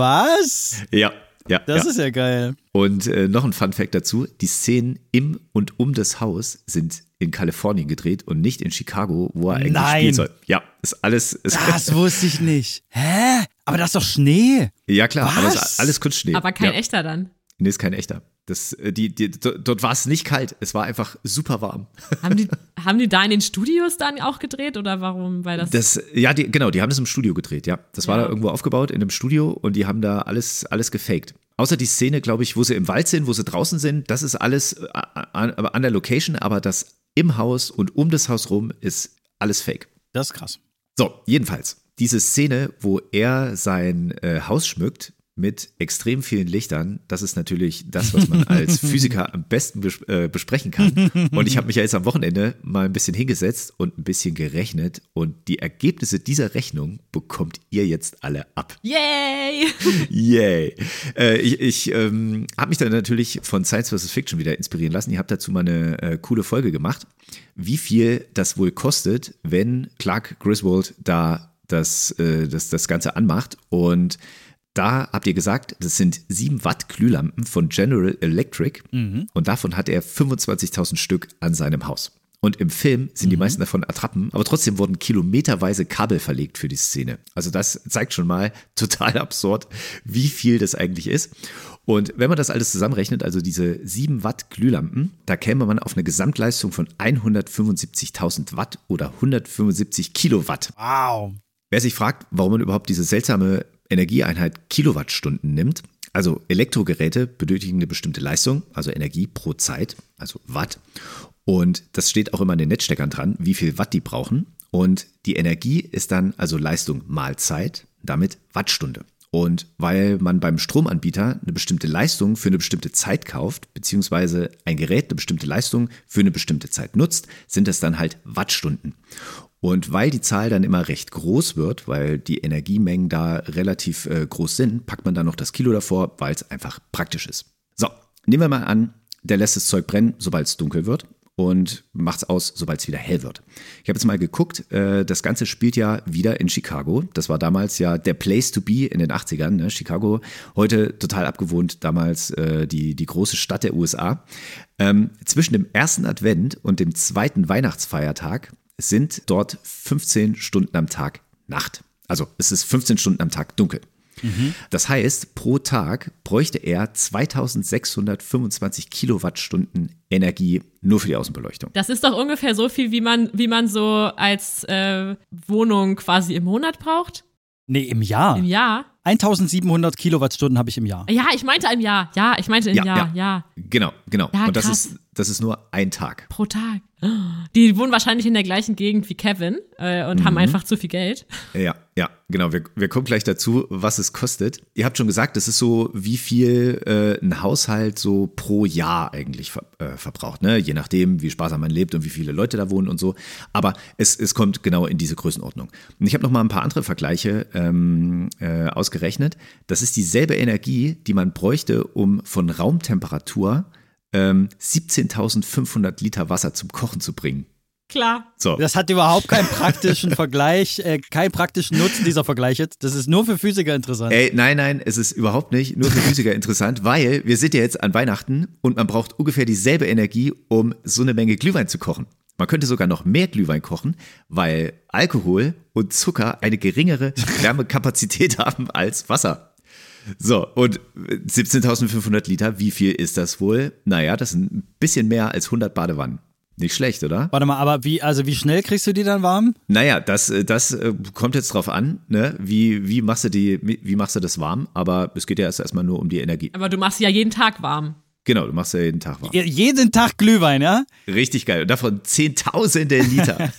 Was? Ja. Ja, das ja. ist ja geil. Und äh, noch ein Fun-Fact dazu, die Szenen im und um das Haus sind in Kalifornien gedreht und nicht in Chicago, wo er eigentlich Nein. spielen soll. Ja, ist alles... Ist Das wusste ich nicht. Hä? Aber das ist doch Schnee. Ja klar, Was? aber es ist alles Kunstschnee. Aber kein ja. echter dann. Nee, ist kein echter. Das, äh, die, die, dort war es nicht kalt, es war einfach super warm. Haben die, haben die da in den Studios dann auch gedreht oder warum? Weil das, Das, ja, die, genau, die haben das im Studio gedreht, ja. Das war Ja. da irgendwo aufgebaut in einem Studio und die haben da alles, alles gefaked. Außer die Szene, glaube ich, wo sie im Wald sind, wo sie draußen sind, das ist alles an, an der Location, aber das im Haus und um das Haus rum ist alles fake. Das ist krass. So, jedenfalls, diese Szene, wo er sein äh, Haus schmückt mit extrem vielen Lichtern, das ist natürlich das, was man als Physiker am besten bes- äh, besprechen kann. Und ich habe mich ja jetzt am Wochenende mal ein bisschen hingesetzt und ein bisschen gerechnet und die Ergebnisse dieser Rechnung bekommt ihr jetzt alle ab. yay! Yay. Äh, ich ich ähm, habe mich dann natürlich von Science versus. Fiction wieder inspirieren lassen. Ihr habt dazu mal eine äh, coole Folge gemacht, wie viel das wohl kostet, wenn Clark Griswold da das, äh, das, das Ganze anmacht. Und da habt ihr gesagt, das sind sieben Watt Glühlampen von General Electric mhm. und davon hat er fünfundzwanzigtausend Stück an seinem Haus. Und im Film sind die meisten davon Attrappen, aber trotzdem wurden kilometerweise Kabel verlegt für die Szene. Also das zeigt schon mal total absurd, wie viel das eigentlich ist. Und wenn man das alles zusammenrechnet, also diese sieben Watt Glühlampen, da käme man auf eine Gesamtleistung von hundertfünfundsiebzigtausend Watt oder hundertfünfundsiebzig Kilowatt. Wow. Wer sich fragt, warum man überhaupt diese seltsame Energieeinheit Kilowattstunden nimmt, also Elektrogeräte benötigen eine bestimmte Leistung, also Energie pro Zeit, also Watt. Und das steht auch immer an den Netzsteckern dran, wie viel Watt die brauchen. Und die Energie ist dann also Leistung mal Zeit, damit Wattstunde. Und weil man beim Stromanbieter eine bestimmte Leistung für eine bestimmte Zeit kauft, beziehungsweise ein Gerät eine bestimmte Leistung für eine bestimmte Zeit nutzt, sind das dann halt Wattstunden. Und weil die Zahl dann immer recht groß wird, weil die Energiemengen da relativ äh, groß sind, packt man dann noch das Kilo davor, weil es einfach praktisch ist. So, nehmen wir mal an, der lässt das Zeug brennen, sobald es dunkel wird und macht es aus, sobald es wieder hell wird. Ich habe jetzt mal geguckt, äh, das Ganze spielt ja wieder in Chicago. Das war damals ja der Place to be in den achtzigern. Ne? Chicago, heute total abgewohnt, damals äh, die, die große Stadt der U S A. Ähm, zwischen dem ersten Advent und dem zweiten Weihnachtsfeiertag sind dort fünfzehn Stunden am Tag Nacht. Also es ist fünfzehn Stunden am Tag dunkel. Mhm. Das heißt, pro Tag bräuchte er zweitausendsechshundertfünfundzwanzig Kilowattstunden Energie nur für die Außenbeleuchtung. Das ist doch ungefähr so viel, wie man, wie man so als äh, Wohnung quasi im Monat braucht. Nee, im Jahr. Im Jahr? eintausendsiebenhundert Kilowattstunden habe ich im Jahr. Ja, ich meinte im Jahr. Ja, ich meinte im Ja, Jahr, ja. ja. Genau, genau. Ja, und das krass. ist, das ist nur ein Tag. Pro Tag. Die wohnen wahrscheinlich in der gleichen Gegend wie Kevin äh, und Mhm. haben einfach zu viel Geld. Ja, ja, genau. Wir, wir kommen gleich dazu, was es kostet. Ihr habt schon gesagt, das ist so, wie viel äh, ein Haushalt so pro Jahr eigentlich ver, äh, verbraucht. Ne? Je nachdem, wie sparsam man lebt und wie viele Leute da wohnen und so. Aber es, es kommt genau in diese Größenordnung. Und ich habe noch mal ein paar andere Vergleiche ähm, äh, ausgerechnet. Das ist dieselbe Energie, die man bräuchte, um von Raumtemperatur ähm, siebzehntausendfünfhundert Liter Wasser zum Kochen zu bringen. Klar. So. Das hat überhaupt keinen praktischen Vergleich, äh, keinen praktischen Nutzen, dieser Vergleich jetzt. Das ist nur für Physiker interessant. Ey, nein, nein, es ist überhaupt nicht nur für Physiker interessant, weil wir sind ja jetzt an Weihnachten und man braucht ungefähr dieselbe Energie, um so eine Menge Glühwein zu kochen. Man könnte sogar noch mehr Glühwein kochen, weil Alkohol und Zucker eine geringere Wärmekapazität haben als Wasser. So, und siebzehntausendfünfhundert Liter, wie viel ist das wohl? Naja, das sind ein bisschen mehr als hundert Badewannen. Nicht schlecht, oder? Warte mal, aber wie, also wie schnell kriegst du die dann warm? Naja, das, das kommt jetzt drauf an, ne? Wie, wie, machst du die, wie machst du das warm? Aber es geht ja erst erstmal nur um die Energie. Aber du machst sie ja jeden Tag warm. Genau, du machst ja jeden Tag warm. Je- Jeden Tag Glühwein, ja? Richtig geil. Und davon Zehntausende Liter.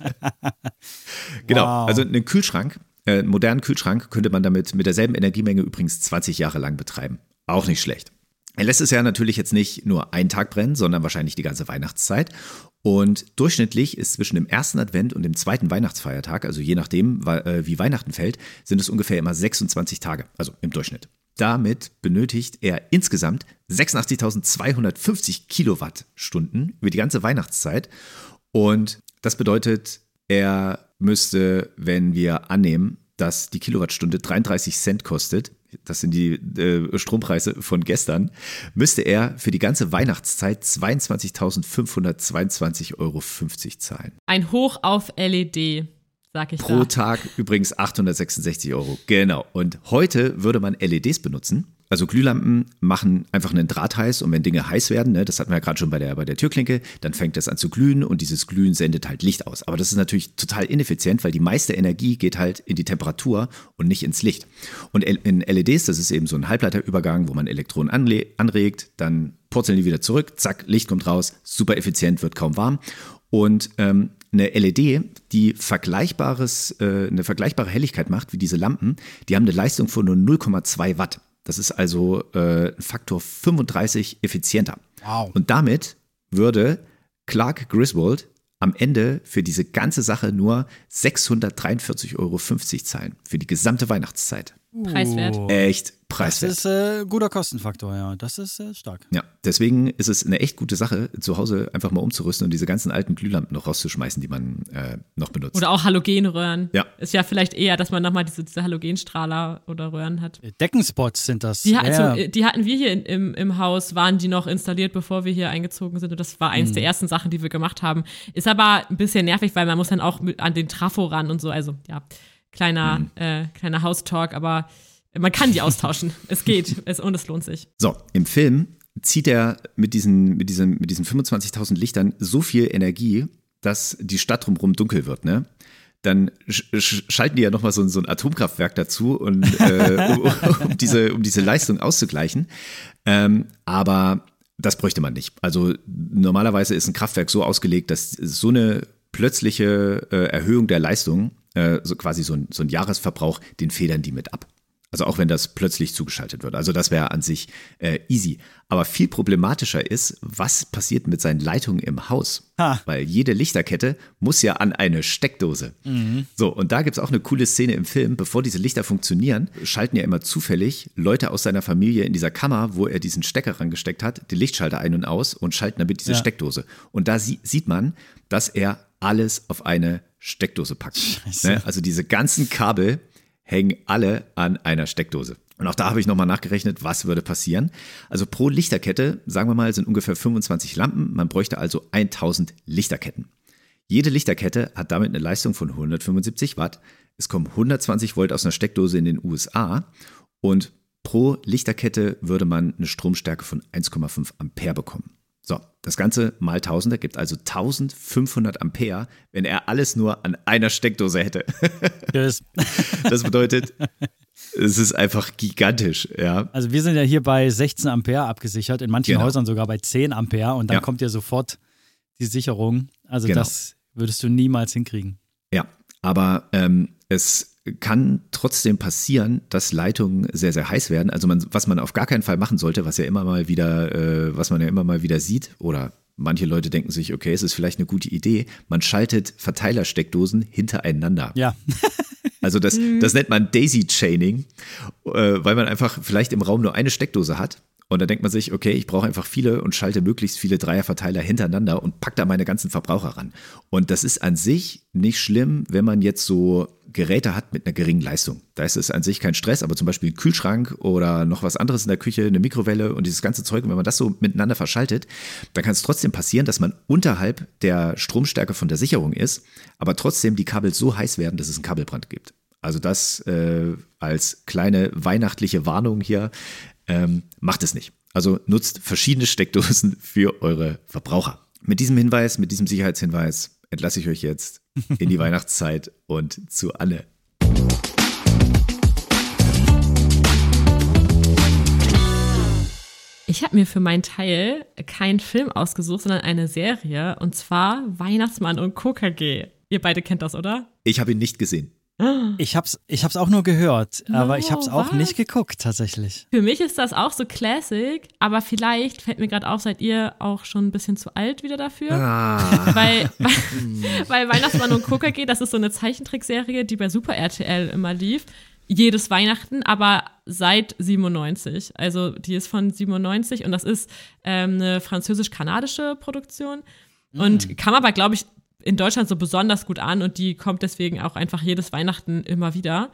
Genau, Wow. also einen Kühlschrank, äh, einen modernen Kühlschrank könnte man damit mit derselben Energiemenge übrigens zwanzig Jahre lang betreiben. Auch nicht schlecht. Er lässt es ja natürlich jetzt nicht nur einen Tag brennen, sondern wahrscheinlich die ganze Weihnachtszeit. Und durchschnittlich ist zwischen dem ersten Advent und dem zweiten Weihnachtsfeiertag, also je nachdem, wie Weihnachten fällt, sind es ungefähr immer sechsundzwanzig Tage, also im Durchschnitt. Damit benötigt er insgesamt sechsundachtzigtausendzweihundertfünfzig Kilowattstunden über die ganze Weihnachtszeit. Und das bedeutet, er müsste, wenn wir annehmen, dass die Kilowattstunde dreiunddreißig Cent kostet, das sind die äh, Strompreise von gestern, müsste er für die ganze Weihnachtszeit zweiundzwanzigtausendfünfhundertzweiundzwanzig Euro fünfzig zahlen. Ein Hoch auf L E D, sag ich da. Pro Tag übrigens achthundertsechsundsechzig Euro. Genau. Und heute würde man L E Ds benutzen. Also Glühlampen machen einfach einen Draht heiß und wenn Dinge heiß werden, ne, das hatten wir ja gerade schon bei der, bei der Türklinke, dann fängt das an zu glühen und dieses Glühen sendet halt Licht aus. Aber das ist natürlich total ineffizient, weil die meiste Energie geht halt in die Temperatur und nicht ins Licht. Und in L E Ds, das ist eben so ein Halbleiterübergang, wo man Elektronen anle- anregt, dann purzeln die wieder zurück, zack, Licht kommt raus, super effizient, wird kaum warm. Und ähm, eine L E D, die vergleichbares, äh, eine vergleichbare Helligkeit macht wie diese Lampen, die haben eine Leistung von nur null Komma zwei Watt. Das ist also äh, ein Faktor fünfunddreißig effizienter. Wow. Und damit würde Clark Griswold am Ende für diese ganze Sache nur sechshundertdreiundvierzig Euro fünfzig zahlen. Für die gesamte Weihnachtszeit. Preiswert. Echt Das preiswert. ist äh, guter Kostenfaktor, ja. Das ist äh, stark. Ja, deswegen ist es eine echt gute Sache, zu Hause einfach mal umzurüsten und diese ganzen alten Glühlampen noch rauszuschmeißen, die man äh, noch benutzt. Oder auch Halogenröhren. Ja. Ist ja vielleicht eher, dass man nochmal diese, diese Halogenstrahler oder Röhren hat. Deckenspots sind das. Die, ja. also, die hatten wir hier in, im, im Haus, waren die noch installiert, bevor wir hier eingezogen sind. Und das war eins Mhm. der ersten Sachen, die wir gemacht haben. Ist aber ein bisschen nervig, weil man muss dann auch mit an den Trafo ran und so. Also ja, kleiner, Mhm. äh, kleiner Haustalk, aber man kann die austauschen. Es geht es, und es lohnt sich. So, im Film zieht er mit diesen, mit diesen, mit diesen fünfundzwanzigtausend Lichtern so viel Energie, dass die Stadt drumherum dunkel wird, ne? Dann sch- sch- schalten die ja nochmal so, so ein Atomkraftwerk dazu, und, äh, um, um, diese, um diese Leistung auszugleichen. Ähm, aber das bräuchte man nicht. Also normalerweise ist ein Kraftwerk so ausgelegt, dass so eine plötzliche äh, Erhöhung der Leistung, äh, so quasi so ein, so ein Jahresverbrauch, den federn die mit ab. Also auch wenn das plötzlich zugeschaltet wird. Also das wäre an sich äh, easy. Aber viel problematischer ist, was passiert mit seinen Leitungen im Haus? Ha. Weil jede Lichterkette muss ja an eine Steckdose. Mhm. So, und da gibt es auch eine coole Szene im Film. Bevor diese Lichter funktionieren, schalten ja immer zufällig Leute aus seiner Familie in dieser Kammer, wo er diesen Stecker rangesteckt hat, die Lichtschalter ein und aus und schalten damit diese Ja. Steckdose. Und da sie- sieht man, dass er alles auf eine Steckdose packt. Scheiße. Ne? Also diese ganzen Kabel hängen alle an einer Steckdose. Und auch da habe ich nochmal nachgerechnet, was würde passieren. Also pro Lichterkette, sagen wir mal, sind ungefähr fünfundzwanzig Lampen. Man bräuchte also tausend Lichterketten. Jede Lichterkette hat damit eine Leistung von hundertfünfundsiebzig Watt. Es kommen hundertzwanzig Volt aus einer Steckdose in den U S A. Und pro Lichterkette würde man eine Stromstärke von eins Komma fünf Ampere bekommen. So, das Ganze mal tausend ergibt also eintausendfünfhundert Ampere, wenn er alles nur an einer Steckdose hätte. Tschüss. Das bedeutet, es ist einfach gigantisch, ja. Also wir sind ja hier bei sechzehn Ampere abgesichert, in manchen Genau. Häusern sogar bei zehn Ampere und dann Ja. kommt ja sofort die Sicherung. Also Genau. das würdest du niemals hinkriegen. Ja, aber ähm, es kann trotzdem passieren, dass Leitungen sehr, sehr heiß werden. Also man, was man auf gar keinen Fall machen sollte, was ja immer mal wieder, äh, was man ja immer mal wieder sieht, oder manche Leute denken sich, okay, es ist vielleicht eine gute Idee, man schaltet Verteilersteckdosen hintereinander. Ja. Also das, das nennt man Daisy-Chaining, äh, weil man einfach vielleicht im Raum nur eine Steckdose hat. Und da denkt man sich, okay, ich brauche einfach viele und schalte möglichst viele Dreierverteiler hintereinander und pack da meine ganzen Verbraucher ran. Und das ist an sich nicht schlimm, wenn man jetzt so Geräte hat mit einer geringen Leistung. Da ist es an sich kein Stress, aber zum Beispiel ein Kühlschrank oder noch was anderes in der Küche, eine Mikrowelle und dieses ganze Zeug, und wenn man das so miteinander verschaltet, dann kann es trotzdem passieren, dass man unterhalb der Stromstärke von der Sicherung ist, aber trotzdem die Kabel so heiß werden, dass es einen Kabelbrand gibt. Also das äh, als kleine weihnachtliche Warnung hier. Ähm, macht es nicht. Also nutzt verschiedene Steckdosen für eure Verbraucher. Mit diesem Hinweis, mit diesem Sicherheitshinweis entlasse ich euch jetzt in die Weihnachtszeit und zu Anne. Ich habe mir für meinen Teil keinen Film ausgesucht, sondern eine Serie, und zwar Weihnachtsmann und K K G. Ihr beide kennt das, oder? Ich habe ihn nicht gesehen. Ich hab's, ich hab's auch nur gehört, No, aber ich hab's auch was? nicht geguckt, tatsächlich. Für mich ist das auch so Classic, aber vielleicht fällt mir gerade auf, seid ihr auch schon ein bisschen zu alt wieder dafür? Ah. Weil, weil, weil Weihnachtsmann und K K G, das ist so eine Zeichentrickserie, die bei Super R T L immer lief. Jedes Weihnachten, aber seit siebenundneunzig. Also die ist von siebenundneunzig und das ist ähm, eine französisch-kanadische Produktion. Und mhm. kam aber, glaube ich, in Deutschland so besonders gut an und die kommt deswegen auch einfach jedes Weihnachten immer wieder.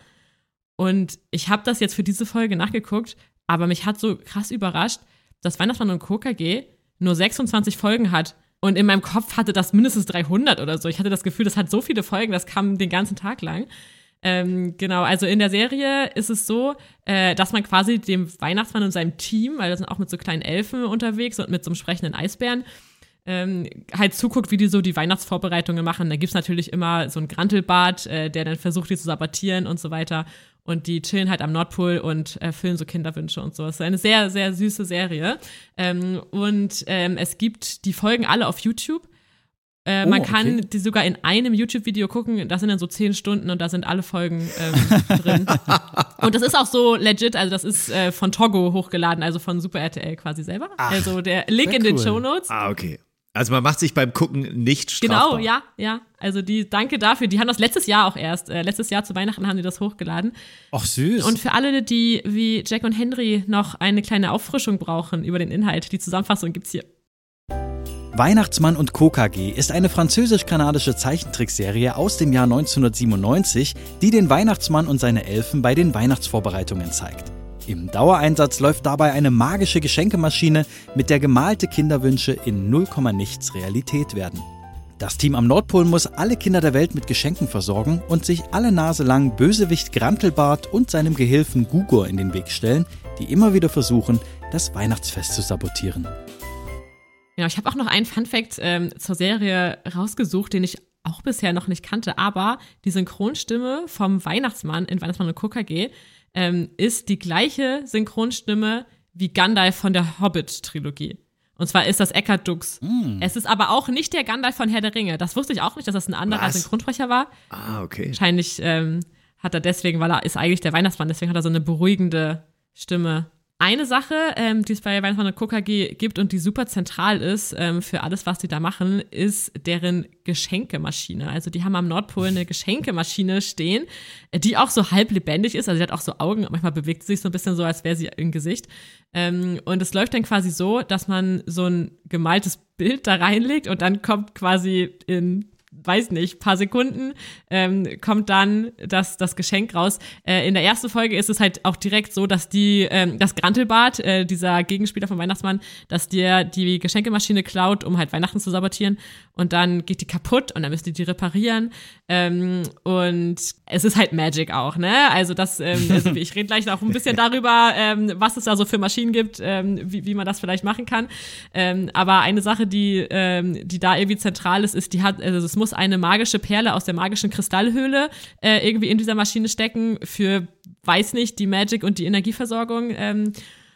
Und ich habe das jetzt für diese Folge nachgeguckt, aber mich hat so krass überrascht, dass Weihnachtsmann und K K G nur sechsundzwanzig Folgen hat. Und in meinem Kopf hatte das mindestens dreihundert oder so. Ich hatte das Gefühl, das hat so viele Folgen, das kam den ganzen Tag lang. Ähm, genau, also in der Serie ist es so, äh, dass man quasi dem Weihnachtsmann und seinem Team, weil wir sind auch mit so kleinen Elfen unterwegs und mit so einem sprechenden Eisbären, Ähm, halt zuguckt, wie die so die Weihnachtsvorbereitungen machen. Da gibt's natürlich immer so einen Grantelbart, äh, der dann versucht, die zu sabotieren und so weiter. Und die chillen halt am Nordpol und erfüllen so Kinderwünsche und so. Es ist eine sehr, sehr süße Serie. Ähm, und ähm, es gibt die Folgen alle auf YouTube. Äh, oh, man kann okay. die sogar in einem YouTube-Video gucken. Das sind dann so zehn Stunden und da sind alle Folgen ähm, drin. Und das ist auch so legit, also das ist äh, von Togo hochgeladen, also von Super R T L quasi selber. Ach, also der Link in cool. den Shownotes. Ah, okay. Also man macht sich beim Gucken nicht strafbar. Genau, ja, ja. Also die, danke dafür. Die haben das letztes Jahr auch erst. Äh, letztes Jahr zu Weihnachten haben die das hochgeladen. Ach, süß. Und für alle, die wie Jack und Henry noch eine kleine Auffrischung brauchen über den Inhalt, die Zusammenfassung gibt's hier. Weihnachtsmann und K K G ist eine französisch-kanadische Zeichentrickserie aus dem Jahr neunzehnhundertsiebenundneunzig, die den Weihnachtsmann und seine Elfen bei den Weihnachtsvorbereitungen zeigt. Im Dauereinsatz läuft dabei eine magische Geschenkemaschine, mit der gemalte Kinderwünsche in null Komma nichts Realität werden. Das Team am Nordpol muss alle Kinder der Welt mit Geschenken versorgen und sich alle Nase lang Bösewicht Grantelbart und seinem Gehilfen Gugor in den Weg stellen, die immer wieder versuchen, das Weihnachtsfest zu sabotieren. Ja, ich habe auch noch einen Funfact ähm, zur Serie rausgesucht, den ich auch bisher noch nicht kannte, aber die Synchronstimme vom Weihnachtsmann in Weihnachtsmann und K K G ähm, ist die gleiche Synchronstimme wie Gandalf von der Hobbit-Trilogie. Und zwar ist das Eckhard Dux. Mm. Es ist aber auch nicht der Gandalf von Herr der Ringe. Das wusste ich auch nicht, dass das ein anderer Was? Synchronsprecher war. Ah, okay. Wahrscheinlich ähm, hat er deswegen, weil er ist eigentlich der Weihnachtsmann, deswegen hat er so eine beruhigende Stimme. Eine Sache, ähm, die es bei Weihnachtsmann und K K G gibt und die super zentral ist ähm, für alles, was die da machen, ist deren Geschenkemaschine. Also die haben am Nordpol eine Geschenkemaschine stehen, die auch so halb lebendig ist. Also sie hat auch so Augen, manchmal bewegt sie sich so ein bisschen so, als wäre sie im Gesicht. Ähm, und es läuft dann quasi so, dass man so ein gemaltes Bild da reinlegt und dann kommt quasi in weiß nicht, paar Sekunden, ähm, kommt dann das, das Geschenk raus. Äh, in der ersten Folge ist es halt auch direkt so, dass die, ähm, das Grantelbart, äh, dieser Gegenspieler vom Weihnachtsmann, dass der die Geschenkemaschine klaut, um halt Weihnachten zu sabotieren. Und dann geht die kaputt und dann müssen die die reparieren. Ähm, und es ist halt Magic auch, ne? Also das, ähm, also ich rede gleich auch ein bisschen darüber, ähm, was es da so für Maschinen gibt, ähm, wie, wie man das vielleicht machen kann. Ähm, aber eine Sache, die, ähm, die da irgendwie zentral ist, ist, die hat, also es muss eine magische Perle aus der magischen Kristallhöhle äh, irgendwie in dieser Maschine stecken für, weiß nicht, die Magic und die Energieversorgung. Ähm,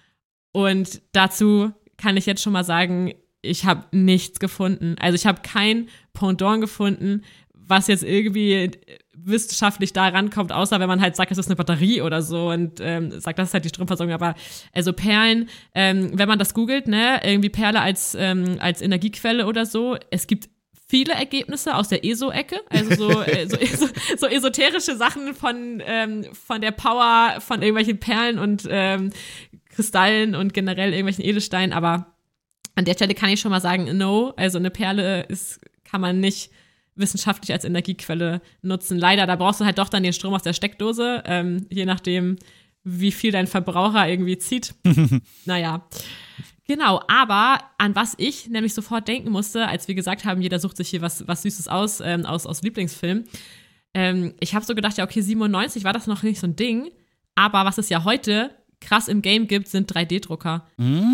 und dazu kann ich jetzt schon mal sagen, ich habe nichts gefunden. Also ich habe kein Pendant gefunden, was jetzt irgendwie wissenschaftlich da rankommt, außer wenn man halt sagt, es ist eine Batterie oder so und ähm, sagt, das ist halt die Stromversorgung. Aber also Perlen, ähm, wenn man das googelt, ne, irgendwie Perle als, ähm, als Energiequelle oder so, es gibt viele Ergebnisse aus der E S O-Ecke, also so, äh, so, so, so esoterische Sachen von, ähm, von der Power von irgendwelchen Perlen und ähm, Kristallen und generell irgendwelchen Edelsteinen, aber an der Stelle kann ich schon mal sagen, no, also eine Perle ist, kann man nicht wissenschaftlich als Energiequelle nutzen. Leider, da brauchst du halt doch dann den Strom aus der Steckdose, ähm, je nachdem, wie viel dein Verbraucher irgendwie zieht. Naja. Genau, aber an was ich nämlich sofort denken musste, als wir gesagt haben, jeder sucht sich hier was, was Süßes aus, ähm, aus, aus Lieblingsfilm. Ähm, ich habe so gedacht, ja, okay, siebenundneunzig war das noch nicht so ein Ding, aber was es ja heute krass im Game gibt, sind drei D-Drucker.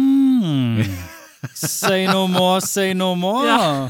Mm. Say no more, say no more. Ja.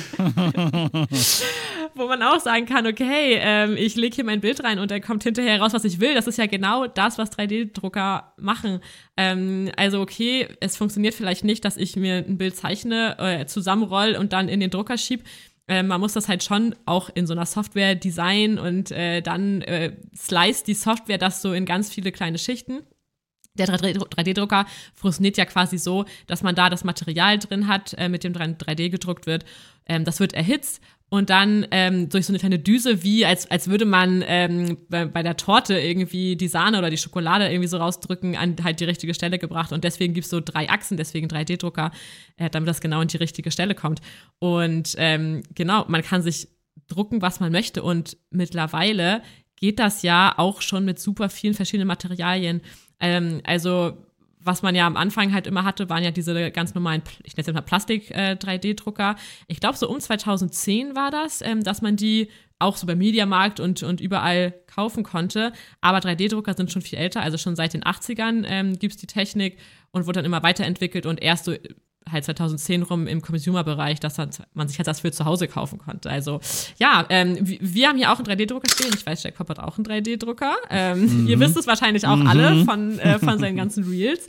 Wo man auch sagen kann, okay, ähm, ich lege hier mein Bild rein und dann kommt hinterher raus, was ich will. Das ist ja genau das, was drei D-Drucker machen. Ähm, also okay, es funktioniert vielleicht nicht, dass ich mir ein Bild zeichne, äh, zusammenroll und dann in den Drucker schieb. Äh, man muss das halt schon auch in so einer Software designen und äh, dann äh, slice die Software das so in ganz viele kleine Schichten. Der drei D-Drucker funktioniert ja quasi so, dass man da das Material drin hat, äh, mit dem drei D gedruckt wird. Ähm, das wird erhitzt und dann ähm, durch so eine kleine Düse, wie als, als würde man ähm, bei, bei der Torte irgendwie die Sahne oder die Schokolade irgendwie so rausdrücken, an halt die richtige Stelle gebracht. Und deswegen gibt es so drei Achsen, deswegen drei D-Drucker, äh, damit das genau an die richtige Stelle kommt. Und ähm, genau, man kann sich drucken, was man möchte. Und mittlerweile geht das ja auch schon mit super vielen verschiedenen Materialien. Ähm, also was man ja am Anfang halt immer hatte, waren ja diese ganz normalen, ich nenne es mal Plastik-drei D-Drucker. Ich glaube, so um zweitausendzehn war das, ähm, dass man die auch so beim Mediamarkt und, und überall kaufen konnte. Aber drei D-Drucker sind schon viel älter, also schon seit den achtzigern ähm, gibt es die Technik und wurde dann immer weiterentwickelt und erst so halt zweitausendzehn rum im Consumer-Bereich, dass man sich halt das für zu Hause kaufen konnte. Also ja, ähm, wir haben hier auch einen drei D-Drucker stehen. Ich weiß, Jacob hat auch einen drei D-Drucker. Ähm, mhm. Ihr wisst es wahrscheinlich auch mhm. alle von, äh, von seinen ganzen Reels.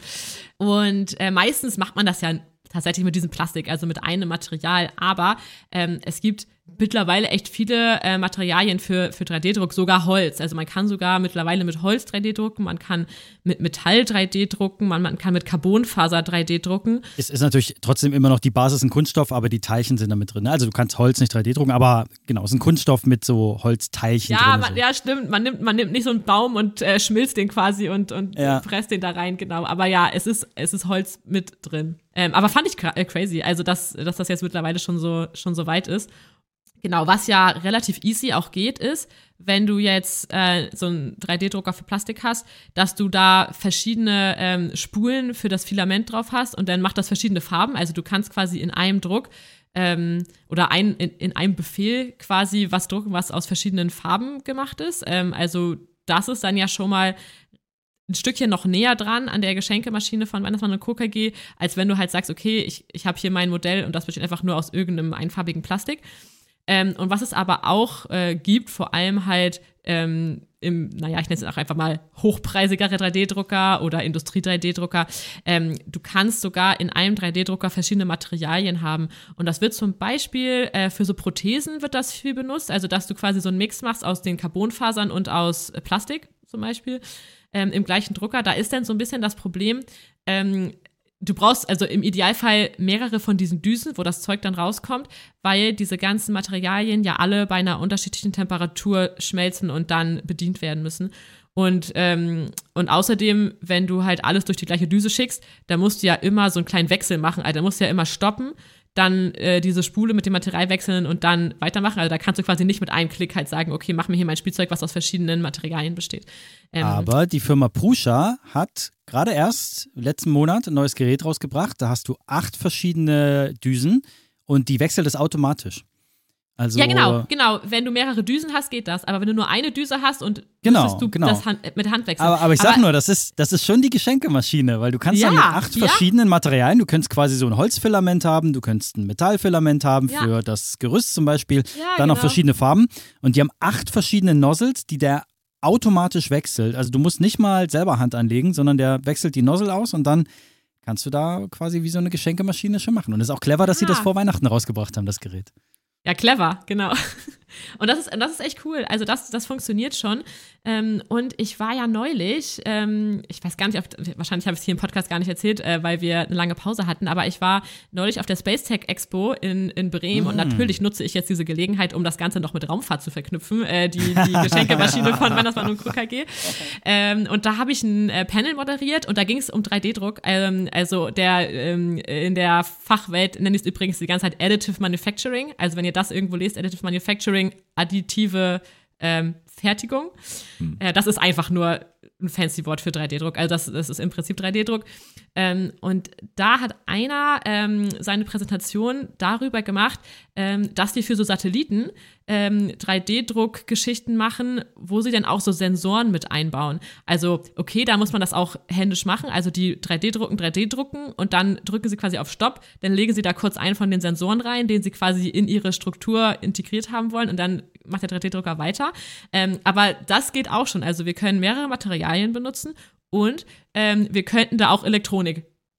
Und äh, meistens macht man das ja tatsächlich mit diesem Plastik, also mit einem Material. Aber ähm, es gibt mittlerweile echt viele äh, Materialien für, für drei D-Druck, sogar Holz. Also man kann sogar mittlerweile mit Holz drei D drucken, man kann mit Metall drei D drucken, man, man kann mit Carbonfaser drei D drucken. Es ist natürlich trotzdem immer noch die Basis ein Kunststoff, aber die Teilchen sind da mit drin. Also du kannst Holz nicht drei D drucken, aber genau, es ist ein Kunststoff mit so Holzteilchen ja, drin. Man, so. Ja, stimmt. Man nimmt, man nimmt nicht so einen Baum und äh, schmilzt den quasi und, und ja. presst den da rein, genau. Aber ja, es ist, es ist Holz mit drin. Ähm, aber fand ich cra- äh, crazy, also dass, dass das jetzt mittlerweile schon so, schon so weit ist. Genau, was ja relativ easy auch geht, ist, wenn du jetzt äh, so einen drei D drucker für Plastik hast, dass du da verschiedene ähm, Spulen für das Filament drauf hast und dann macht das verschiedene Farben. Also du kannst quasi in einem Druck ähm, oder ein, in, in einem Befehl quasi was drucken, was aus verschiedenen Farben gemacht ist. Ähm, also das ist dann ja schon mal ein Stückchen noch näher dran an der Geschenkemaschine von Weihnachtsmann und Co. K G, als wenn du halt sagst, okay, ich, ich habe hier mein Modell und das besteht einfach nur aus irgendeinem einfarbigen Plastik. Ähm, und was es aber auch äh, gibt, vor allem halt ähm, im, naja, ich nenne es auch einfach mal hochpreisigere drei D drucker oder Industrie-drei D drucker, ähm, du kannst sogar in einem drei D drucker verschiedene Materialien haben. Und das wird zum Beispiel äh, für so Prothesen wird das viel benutzt, also dass du quasi so einen Mix machst aus den Carbonfasern und aus äh, Plastik zum Beispiel ähm, im gleichen Drucker. Da ist dann so ein bisschen das Problem, ähm, du brauchst also im Idealfall mehrere von diesen Düsen, wo das Zeug dann rauskommt, weil diese ganzen Materialien ja alle bei einer unterschiedlichen Temperatur schmelzen und dann bedient werden müssen. Und, ähm, und außerdem, wenn du halt alles durch die gleiche Düse schickst, dann musst du ja immer so einen kleinen Wechsel machen. Also da musst du ja immer stoppen, dann äh, diese Spule mit dem Material wechseln und dann weitermachen. Also da kannst du quasi nicht mit einem Klick halt sagen, okay, mach mir hier mein Spielzeug, was aus verschiedenen Materialien besteht. Ähm, Aber die Firma Prusa hat gerade erst letzten Monat ein neues Gerät rausgebracht. Da hast du acht verschiedene Düsen und die wechselt es automatisch. Also, ja, genau, genau. Wenn du mehrere Düsen hast, geht das. Aber wenn du nur eine Düse hast und genau, du genau. das Hand, mit Hand wechseln. Aber, aber ich sag aber, nur, das ist, das ist schon die Geschenkemaschine, weil du kannst ja, dann mit acht ja. verschiedenen Materialien, du könntest quasi so ein Holzfilament haben, du könntest ein Metallfilament haben ja. für das Gerüst zum Beispiel, ja, dann genau. noch verschiedene Farben und die haben acht verschiedene Nozzles, die der automatisch wechselt. Also du musst nicht mal selber Hand anlegen, sondern der wechselt die Nozzle aus und dann kannst du da quasi wie so eine Geschenkemaschine schon machen. Und es ist auch clever, dass ah. sie das vor Weihnachten rausgebracht haben, das Gerät. Ja, clever, genau. Und das ist, das ist echt cool. Also das, das funktioniert schon. Ähm, und ich war ja neulich, ähm, ich weiß gar nicht, ob, wahrscheinlich habe ich es hier im Podcast gar nicht erzählt, äh, weil wir eine lange Pause hatten, aber ich war neulich auf der Space Tech Expo in, in Bremen mm. und natürlich nutze ich jetzt diese Gelegenheit, um das Ganze noch mit Raumfahrt zu verknüpfen, äh, die, die Geschenkemaschine von Weihnachtsmann und Co. K G. Ähm, und da habe ich ein äh, Panel moderiert und da ging es um drei D druck. Ähm, also der ähm, in der Fachwelt nenne ich es übrigens die ganze Zeit Additive Manufacturing. Also wenn ihr das irgendwo lest, Additive Manufacturing, additive ähm, Fertigung. Hm. Äh, das ist einfach nur ein fancy Wort für drei D druck. Also das, das ist im Prinzip drei D druck. Ähm, und da hat einer ähm, seine Präsentation darüber gemacht, ähm, dass die für so Satelliten ähm, drei D druck Geschichten machen, wo sie dann auch so Sensoren mit einbauen. Also okay, da muss man das auch händisch machen. Also die drei D drucken, drei D drucken und dann drücken sie quasi auf Stopp. Dann legen sie da kurz einen von den Sensoren rein, den sie quasi in ihre Struktur integriert haben wollen und dann macht der drei D drucker weiter. Ähm, aber das geht auch schon. Also wir können mehrere Materialien benutzen und ähm, wir könnten da auch Elektronik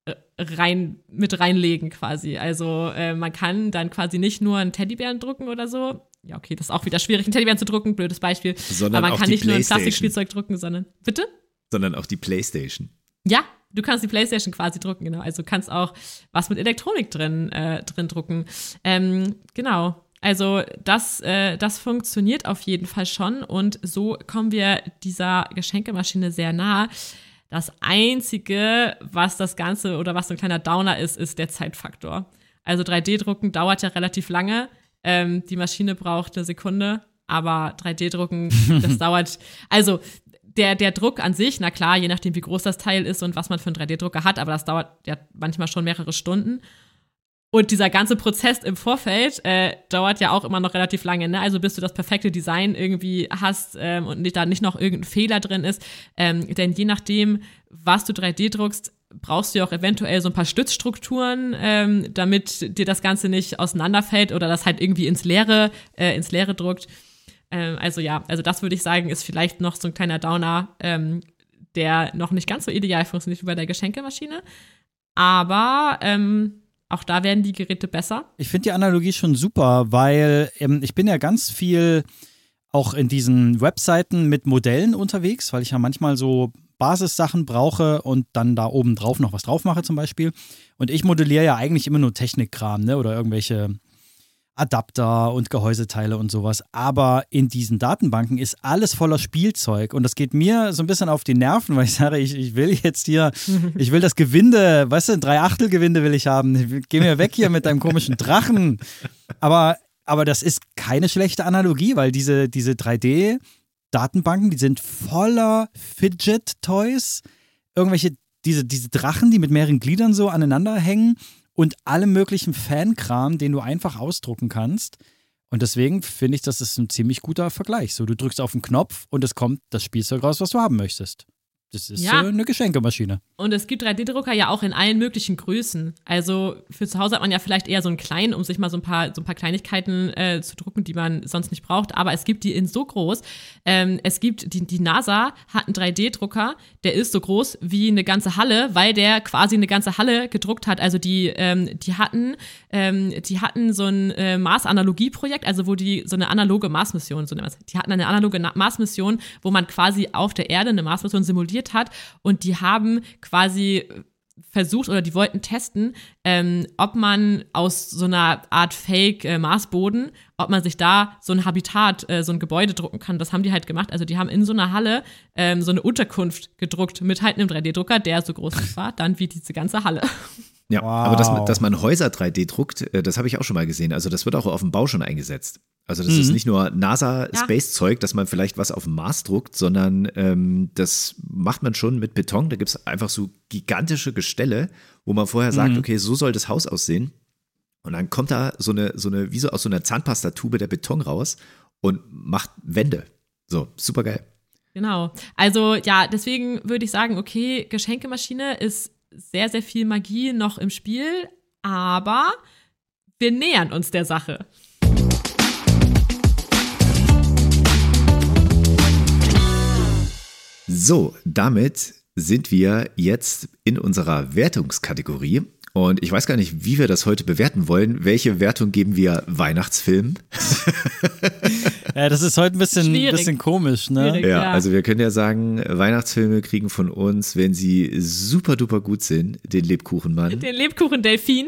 rein mit reinlegen quasi. Also äh, man kann dann quasi nicht nur einen Teddybären drucken oder so. Ja, okay, das ist auch wieder schwierig, einen Teddybären zu drucken, blödes Beispiel. Sondern aber man auch kann die nicht nur ein PlayStation. Plastikspielzeug drucken, sondern bitte? Sondern auch die PlayStation. Ja, du kannst die PlayStation quasi drucken, genau. Also du kannst auch was mit Elektronik drin, äh, drin drucken. Ähm, genau. Also das, äh, das funktioniert auf jeden Fall schon und so kommen wir dieser Geschenkemaschine sehr nah. Das Einzige, was das Ganze oder was so ein kleiner Downer ist, ist der Zeitfaktor. Also drei D-Drucken dauert ja relativ lange. Ähm, die Maschine braucht eine Sekunde, aber drei D-Drucken, das dauert, also der, der Druck an sich, na klar, je nachdem, wie groß das Teil ist und was man für einen drei D-Drucker hat, aber das dauert ja manchmal schon mehrere Stunden. Und dieser ganze Prozess im Vorfeld äh, dauert ja auch immer noch relativ lange, ne? Also bis du das perfekte Design irgendwie hast ähm, und nicht, da nicht noch irgendein Fehler drin ist. Ähm, denn je nachdem, was du drei D druckst, brauchst du ja auch eventuell so ein paar Stützstrukturen, ähm, damit dir das Ganze nicht auseinanderfällt oder das halt irgendwie ins Leere, äh, ins Leere druckt. Ähm, also ja, also das würde ich sagen, ist vielleicht noch so ein kleiner Downer, ähm, der noch nicht ganz so ideal funktioniert wie bei der Geschenkemaschine. Aber ähm, auch da werden die Geräte besser. Ich finde die Analogie schon super, weil ähm, ich bin ja ganz viel auch in diesen Webseiten mit Modellen unterwegs, weil ich ja manchmal so Basissachen brauche und dann da oben drauf noch was drauf mache zum Beispiel. Und ich modelliere ja eigentlich immer nur Technikkram, ne, oder irgendwelche Adapter und Gehäuseteile und sowas. Aber in diesen Datenbanken ist alles voller Spielzeug. Und das geht mir so ein bisschen auf die Nerven, weil ich sage, ich, ich will jetzt hier, ich will das Gewinde, weißt du, ein Drei-Achtel-Gewinde will ich haben. Geh mir weg hier mit deinem komischen Drachen. Aber, aber das ist keine schlechte Analogie, weil diese, diese drei D-Datenbanken, die sind voller Fidget-Toys. Irgendwelche, diese, diese Drachen, die mit mehreren Gliedern so aneinander hängen. Und allem möglichen Fankram, den du einfach ausdrucken kannst. Und deswegen finde ich, das ist ein ziemlich guter Vergleich. So, du drückst auf den Knopf und es kommt das Spielzeug raus, was du haben möchtest. Das ist ja. äh, eine Geschenkemaschine. Und es gibt drei D Drucker ja auch in allen möglichen Größen. Also für zu Hause hat man ja vielleicht eher so einen kleinen, um sich mal so ein paar, so ein paar Kleinigkeiten äh, zu drucken, die man sonst nicht braucht. Aber es gibt die in so groß. Ähm, es gibt, die, die NASA hat einen drei D Drucker, der ist so groß wie eine ganze Halle, weil der quasi eine ganze Halle gedruckt hat. Also die, ähm, die hatten, ähm, die hatten so ein äh, Mars-Analogie-Projekt, also wo die so eine analoge Mars-Mission, so die hatten eine analoge Mars-Mission, wo man quasi auf der Erde eine Mars-Mission simuliert hat und die haben quasi versucht oder die wollten testen, ähm, ob man aus so einer Art Fake-Marsboden, äh, ob man sich da so ein Habitat, äh, so ein Gebäude drucken kann. Das haben die halt gemacht. Also die haben in so einer Halle ähm, so eine Unterkunft gedruckt mit halt einem drei D Drucker, der so groß war, dann wie diese ganze Halle. Ja, wow. Aber dass man, dass man Häuser drei D druckt, das habe ich auch schon mal gesehen. Also das wird auch auf dem Bau schon eingesetzt. Also das mhm. ist nicht nur NASA-Space-Zeug, dass man vielleicht was auf dem Mars druckt, sondern ähm, das macht man schon mit Beton. Da gibt es einfach so gigantische Gestelle, wo man vorher sagt, mhm. okay, so soll das Haus aussehen. Und dann kommt da so eine, so eine, wie so aus so einer Zahnpastatube der Beton raus und macht Wände. So, super geil. Genau. Also ja, deswegen würde ich sagen, okay, Geschenkemaschine ist sehr, sehr viel Magie noch im Spiel, aber wir nähern uns der Sache. So, damit sind wir jetzt in unserer Wertungskategorie. Und ich weiß gar nicht, wie wir das heute bewerten wollen. Welche Wertung geben wir Weihnachtsfilmen? Ja, das ist heute ein bisschen, bisschen komisch, ne? Schwierig, ja, ja, also wir können ja sagen, Weihnachtsfilme kriegen von uns, wenn sie super duper gut sind, den Lebkuchenmann. Den Lebkuchen-Delfin.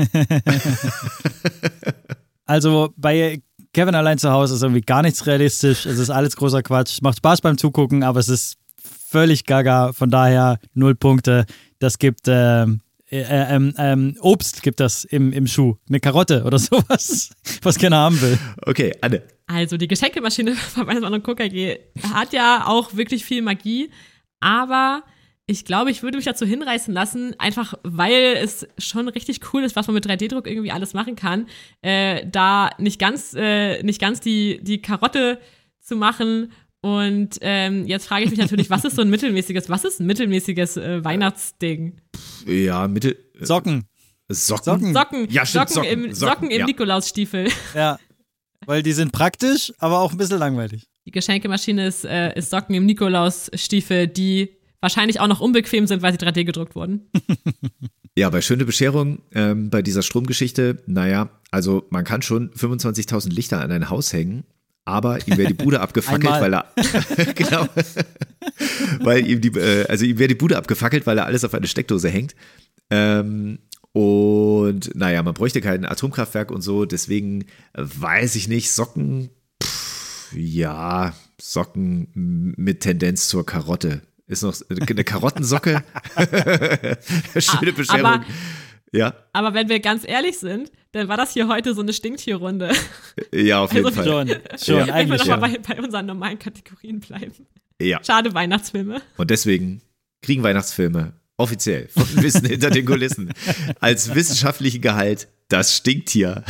Also bei Kevin allein zu Hause ist irgendwie gar nichts realistisch. Es ist alles großer Quatsch. Macht Spaß beim Zugucken, aber es ist völlig gaga. Von daher null Punkte. Das gibt ähm, äh, ähm, ähm, Obst gibt das im, im Schuh. Eine Karotte oder sowas, was keiner haben will. Okay, Anne. Also die Geschenkemaschine von Weihnachtsmann und K K hat ja auch wirklich viel Magie, aber ich glaube, ich würde mich dazu hinreißen lassen, einfach weil es schon richtig cool ist, was man mit drei D Druck irgendwie alles machen kann, äh, da nicht ganz, äh, nicht ganz die, die Karotte zu machen. Und ähm, jetzt frage ich mich natürlich, was ist so ein mittelmäßiges, was ist ein mittelmäßiges äh, Weihnachtsding? Ja, Mittel. Äh, Socken. Socken. Socken. Socken. Ja, stimmt, Socken, Socken, im, Socken, Socken im ja. Nikolausstiefel. Ja, weil die sind praktisch, aber auch ein bisschen langweilig. Die Geschenkemaschine ist, äh, ist Socken im Nikolausstiefel, die wahrscheinlich auch noch unbequem sind, weil sie drei D gedruckt wurden. Ja, bei Schöne Bescherung, ähm, bei dieser Stromgeschichte, naja, also man kann schon fünfundzwanzigtausend Lichter an ein Haus hängen, aber ihm wäre die Bude abgefackelt, weil er, genau, weil ihm die, äh, also ihm wäre die Bude abgefackelt, weil er alles auf eine Steckdose hängt. Ähm, und naja, man bräuchte kein Atomkraftwerk und so, deswegen weiß ich nicht, Socken, pff, ja, Socken mit Tendenz zur Karotte. Ist noch eine Karottensocke. Schöne Bescherung. Aber, ja. aber wenn wir ganz ehrlich sind, dann war das hier heute so eine Stinktierrunde. Ja, auf jeden Also, Fall. Schon, schon Ja. Wenn wir eigentlich ja. nochmal bei, bei unseren normalen Kategorien bleiben. Ja. Schade, Weihnachtsfilme. Und deswegen kriegen Weihnachtsfilme offiziell von Wissen hinter den Kulissen als wissenschaftlichen Gehalt das Stinktier.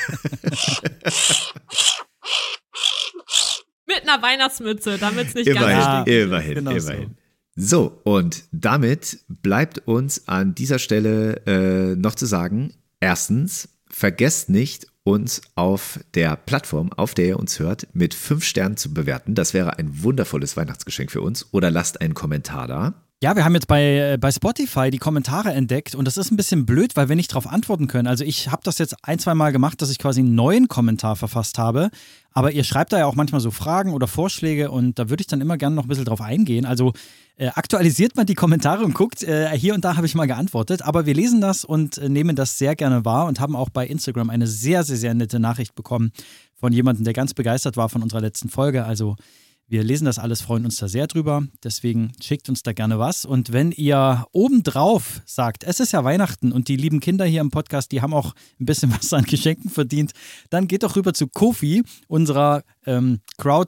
Mit einer Weihnachtsmütze, damit es nicht Immerhin, ganz so Ja, stinkt. immerhin, genau so. immerhin. So, und damit bleibt uns an dieser Stelle äh, noch zu sagen, erstens, vergesst nicht, uns auf der Plattform, auf der ihr uns hört, mit fünf Sternen zu bewerten. Das wäre ein wundervolles Weihnachtsgeschenk für uns. Oder lasst einen Kommentar da. Ja, wir haben jetzt bei, bei Spotify die Kommentare entdeckt und das ist ein bisschen blöd, weil wir nicht darauf antworten können. Also ich habe das jetzt ein, zwei Mal gemacht, dass ich quasi einen neuen Kommentar verfasst habe, aber ihr schreibt da ja auch manchmal so Fragen oder Vorschläge und da würde ich dann immer gerne noch ein bisschen drauf eingehen. Also äh, aktualisiert mal die Kommentare und guckt, äh, hier und da habe ich mal geantwortet, aber wir lesen das und äh, nehmen das sehr gerne wahr und haben auch bei Instagram eine sehr, sehr, sehr nette Nachricht bekommen von jemandem, der ganz begeistert war von unserer letzten Folge. Also wir lesen das alles, freuen uns da sehr drüber. Deswegen schickt uns da gerne was. Und wenn ihr obendrauf sagt, es ist ja Weihnachten und die lieben Kinder hier im Podcast, die haben auch ein bisschen was an Geschenken verdient, dann geht doch rüber zu Ko-fi, unserer ähm,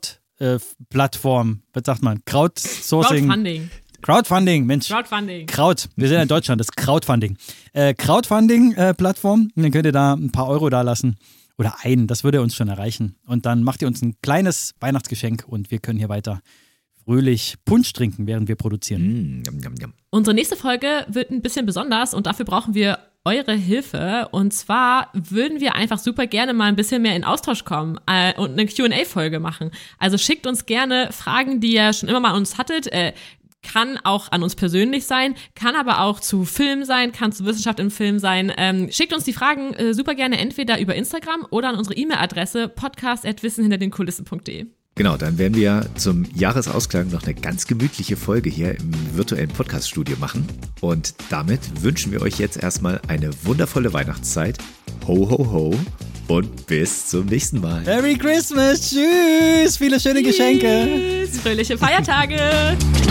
Crowd-Plattform. Äh, was sagt man? Crowdsourcing. Crowdfunding. Crowdfunding, Mensch. Crowdfunding. Kraut. Wir sind in Deutschland, das ist Crowdfunding. Äh, Crowdfunding-Plattform. Dann könnt ihr da ein paar Euro da lassen. Oder ein, das würde uns schon erreichen. Und dann macht ihr uns ein kleines Weihnachtsgeschenk und wir können hier weiter fröhlich Punsch trinken, während wir produzieren. Mm, yum, yum, yum. Unsere nächste Folge wird ein bisschen besonders und dafür brauchen wir eure Hilfe. Und zwar würden wir einfach super gerne mal ein bisschen mehr in Austausch kommen äh, und eine Q und A-Folge machen. Also schickt uns gerne Fragen, die ihr schon immer mal an uns hattet. Äh, Kann auch an uns persönlich sein, kann aber auch zu Film sein, kann zu Wissenschaft im Film sein. Ähm, schickt uns die Fragen äh, super gerne entweder über Instagram oder an unsere E-Mail-Adresse podcast at wissen hinter den kulissen punkt de. Genau, dann werden wir zum Jahresausklang noch eine ganz gemütliche Folge hier im virtuellen Podcast-Studio machen. Und damit wünschen wir euch jetzt erstmal eine wundervolle Weihnachtszeit. Ho, ho, ho und bis zum nächsten Mal. Merry Christmas, tschüss, viele schöne Geschenke. Tschüss, fröhliche Feiertage.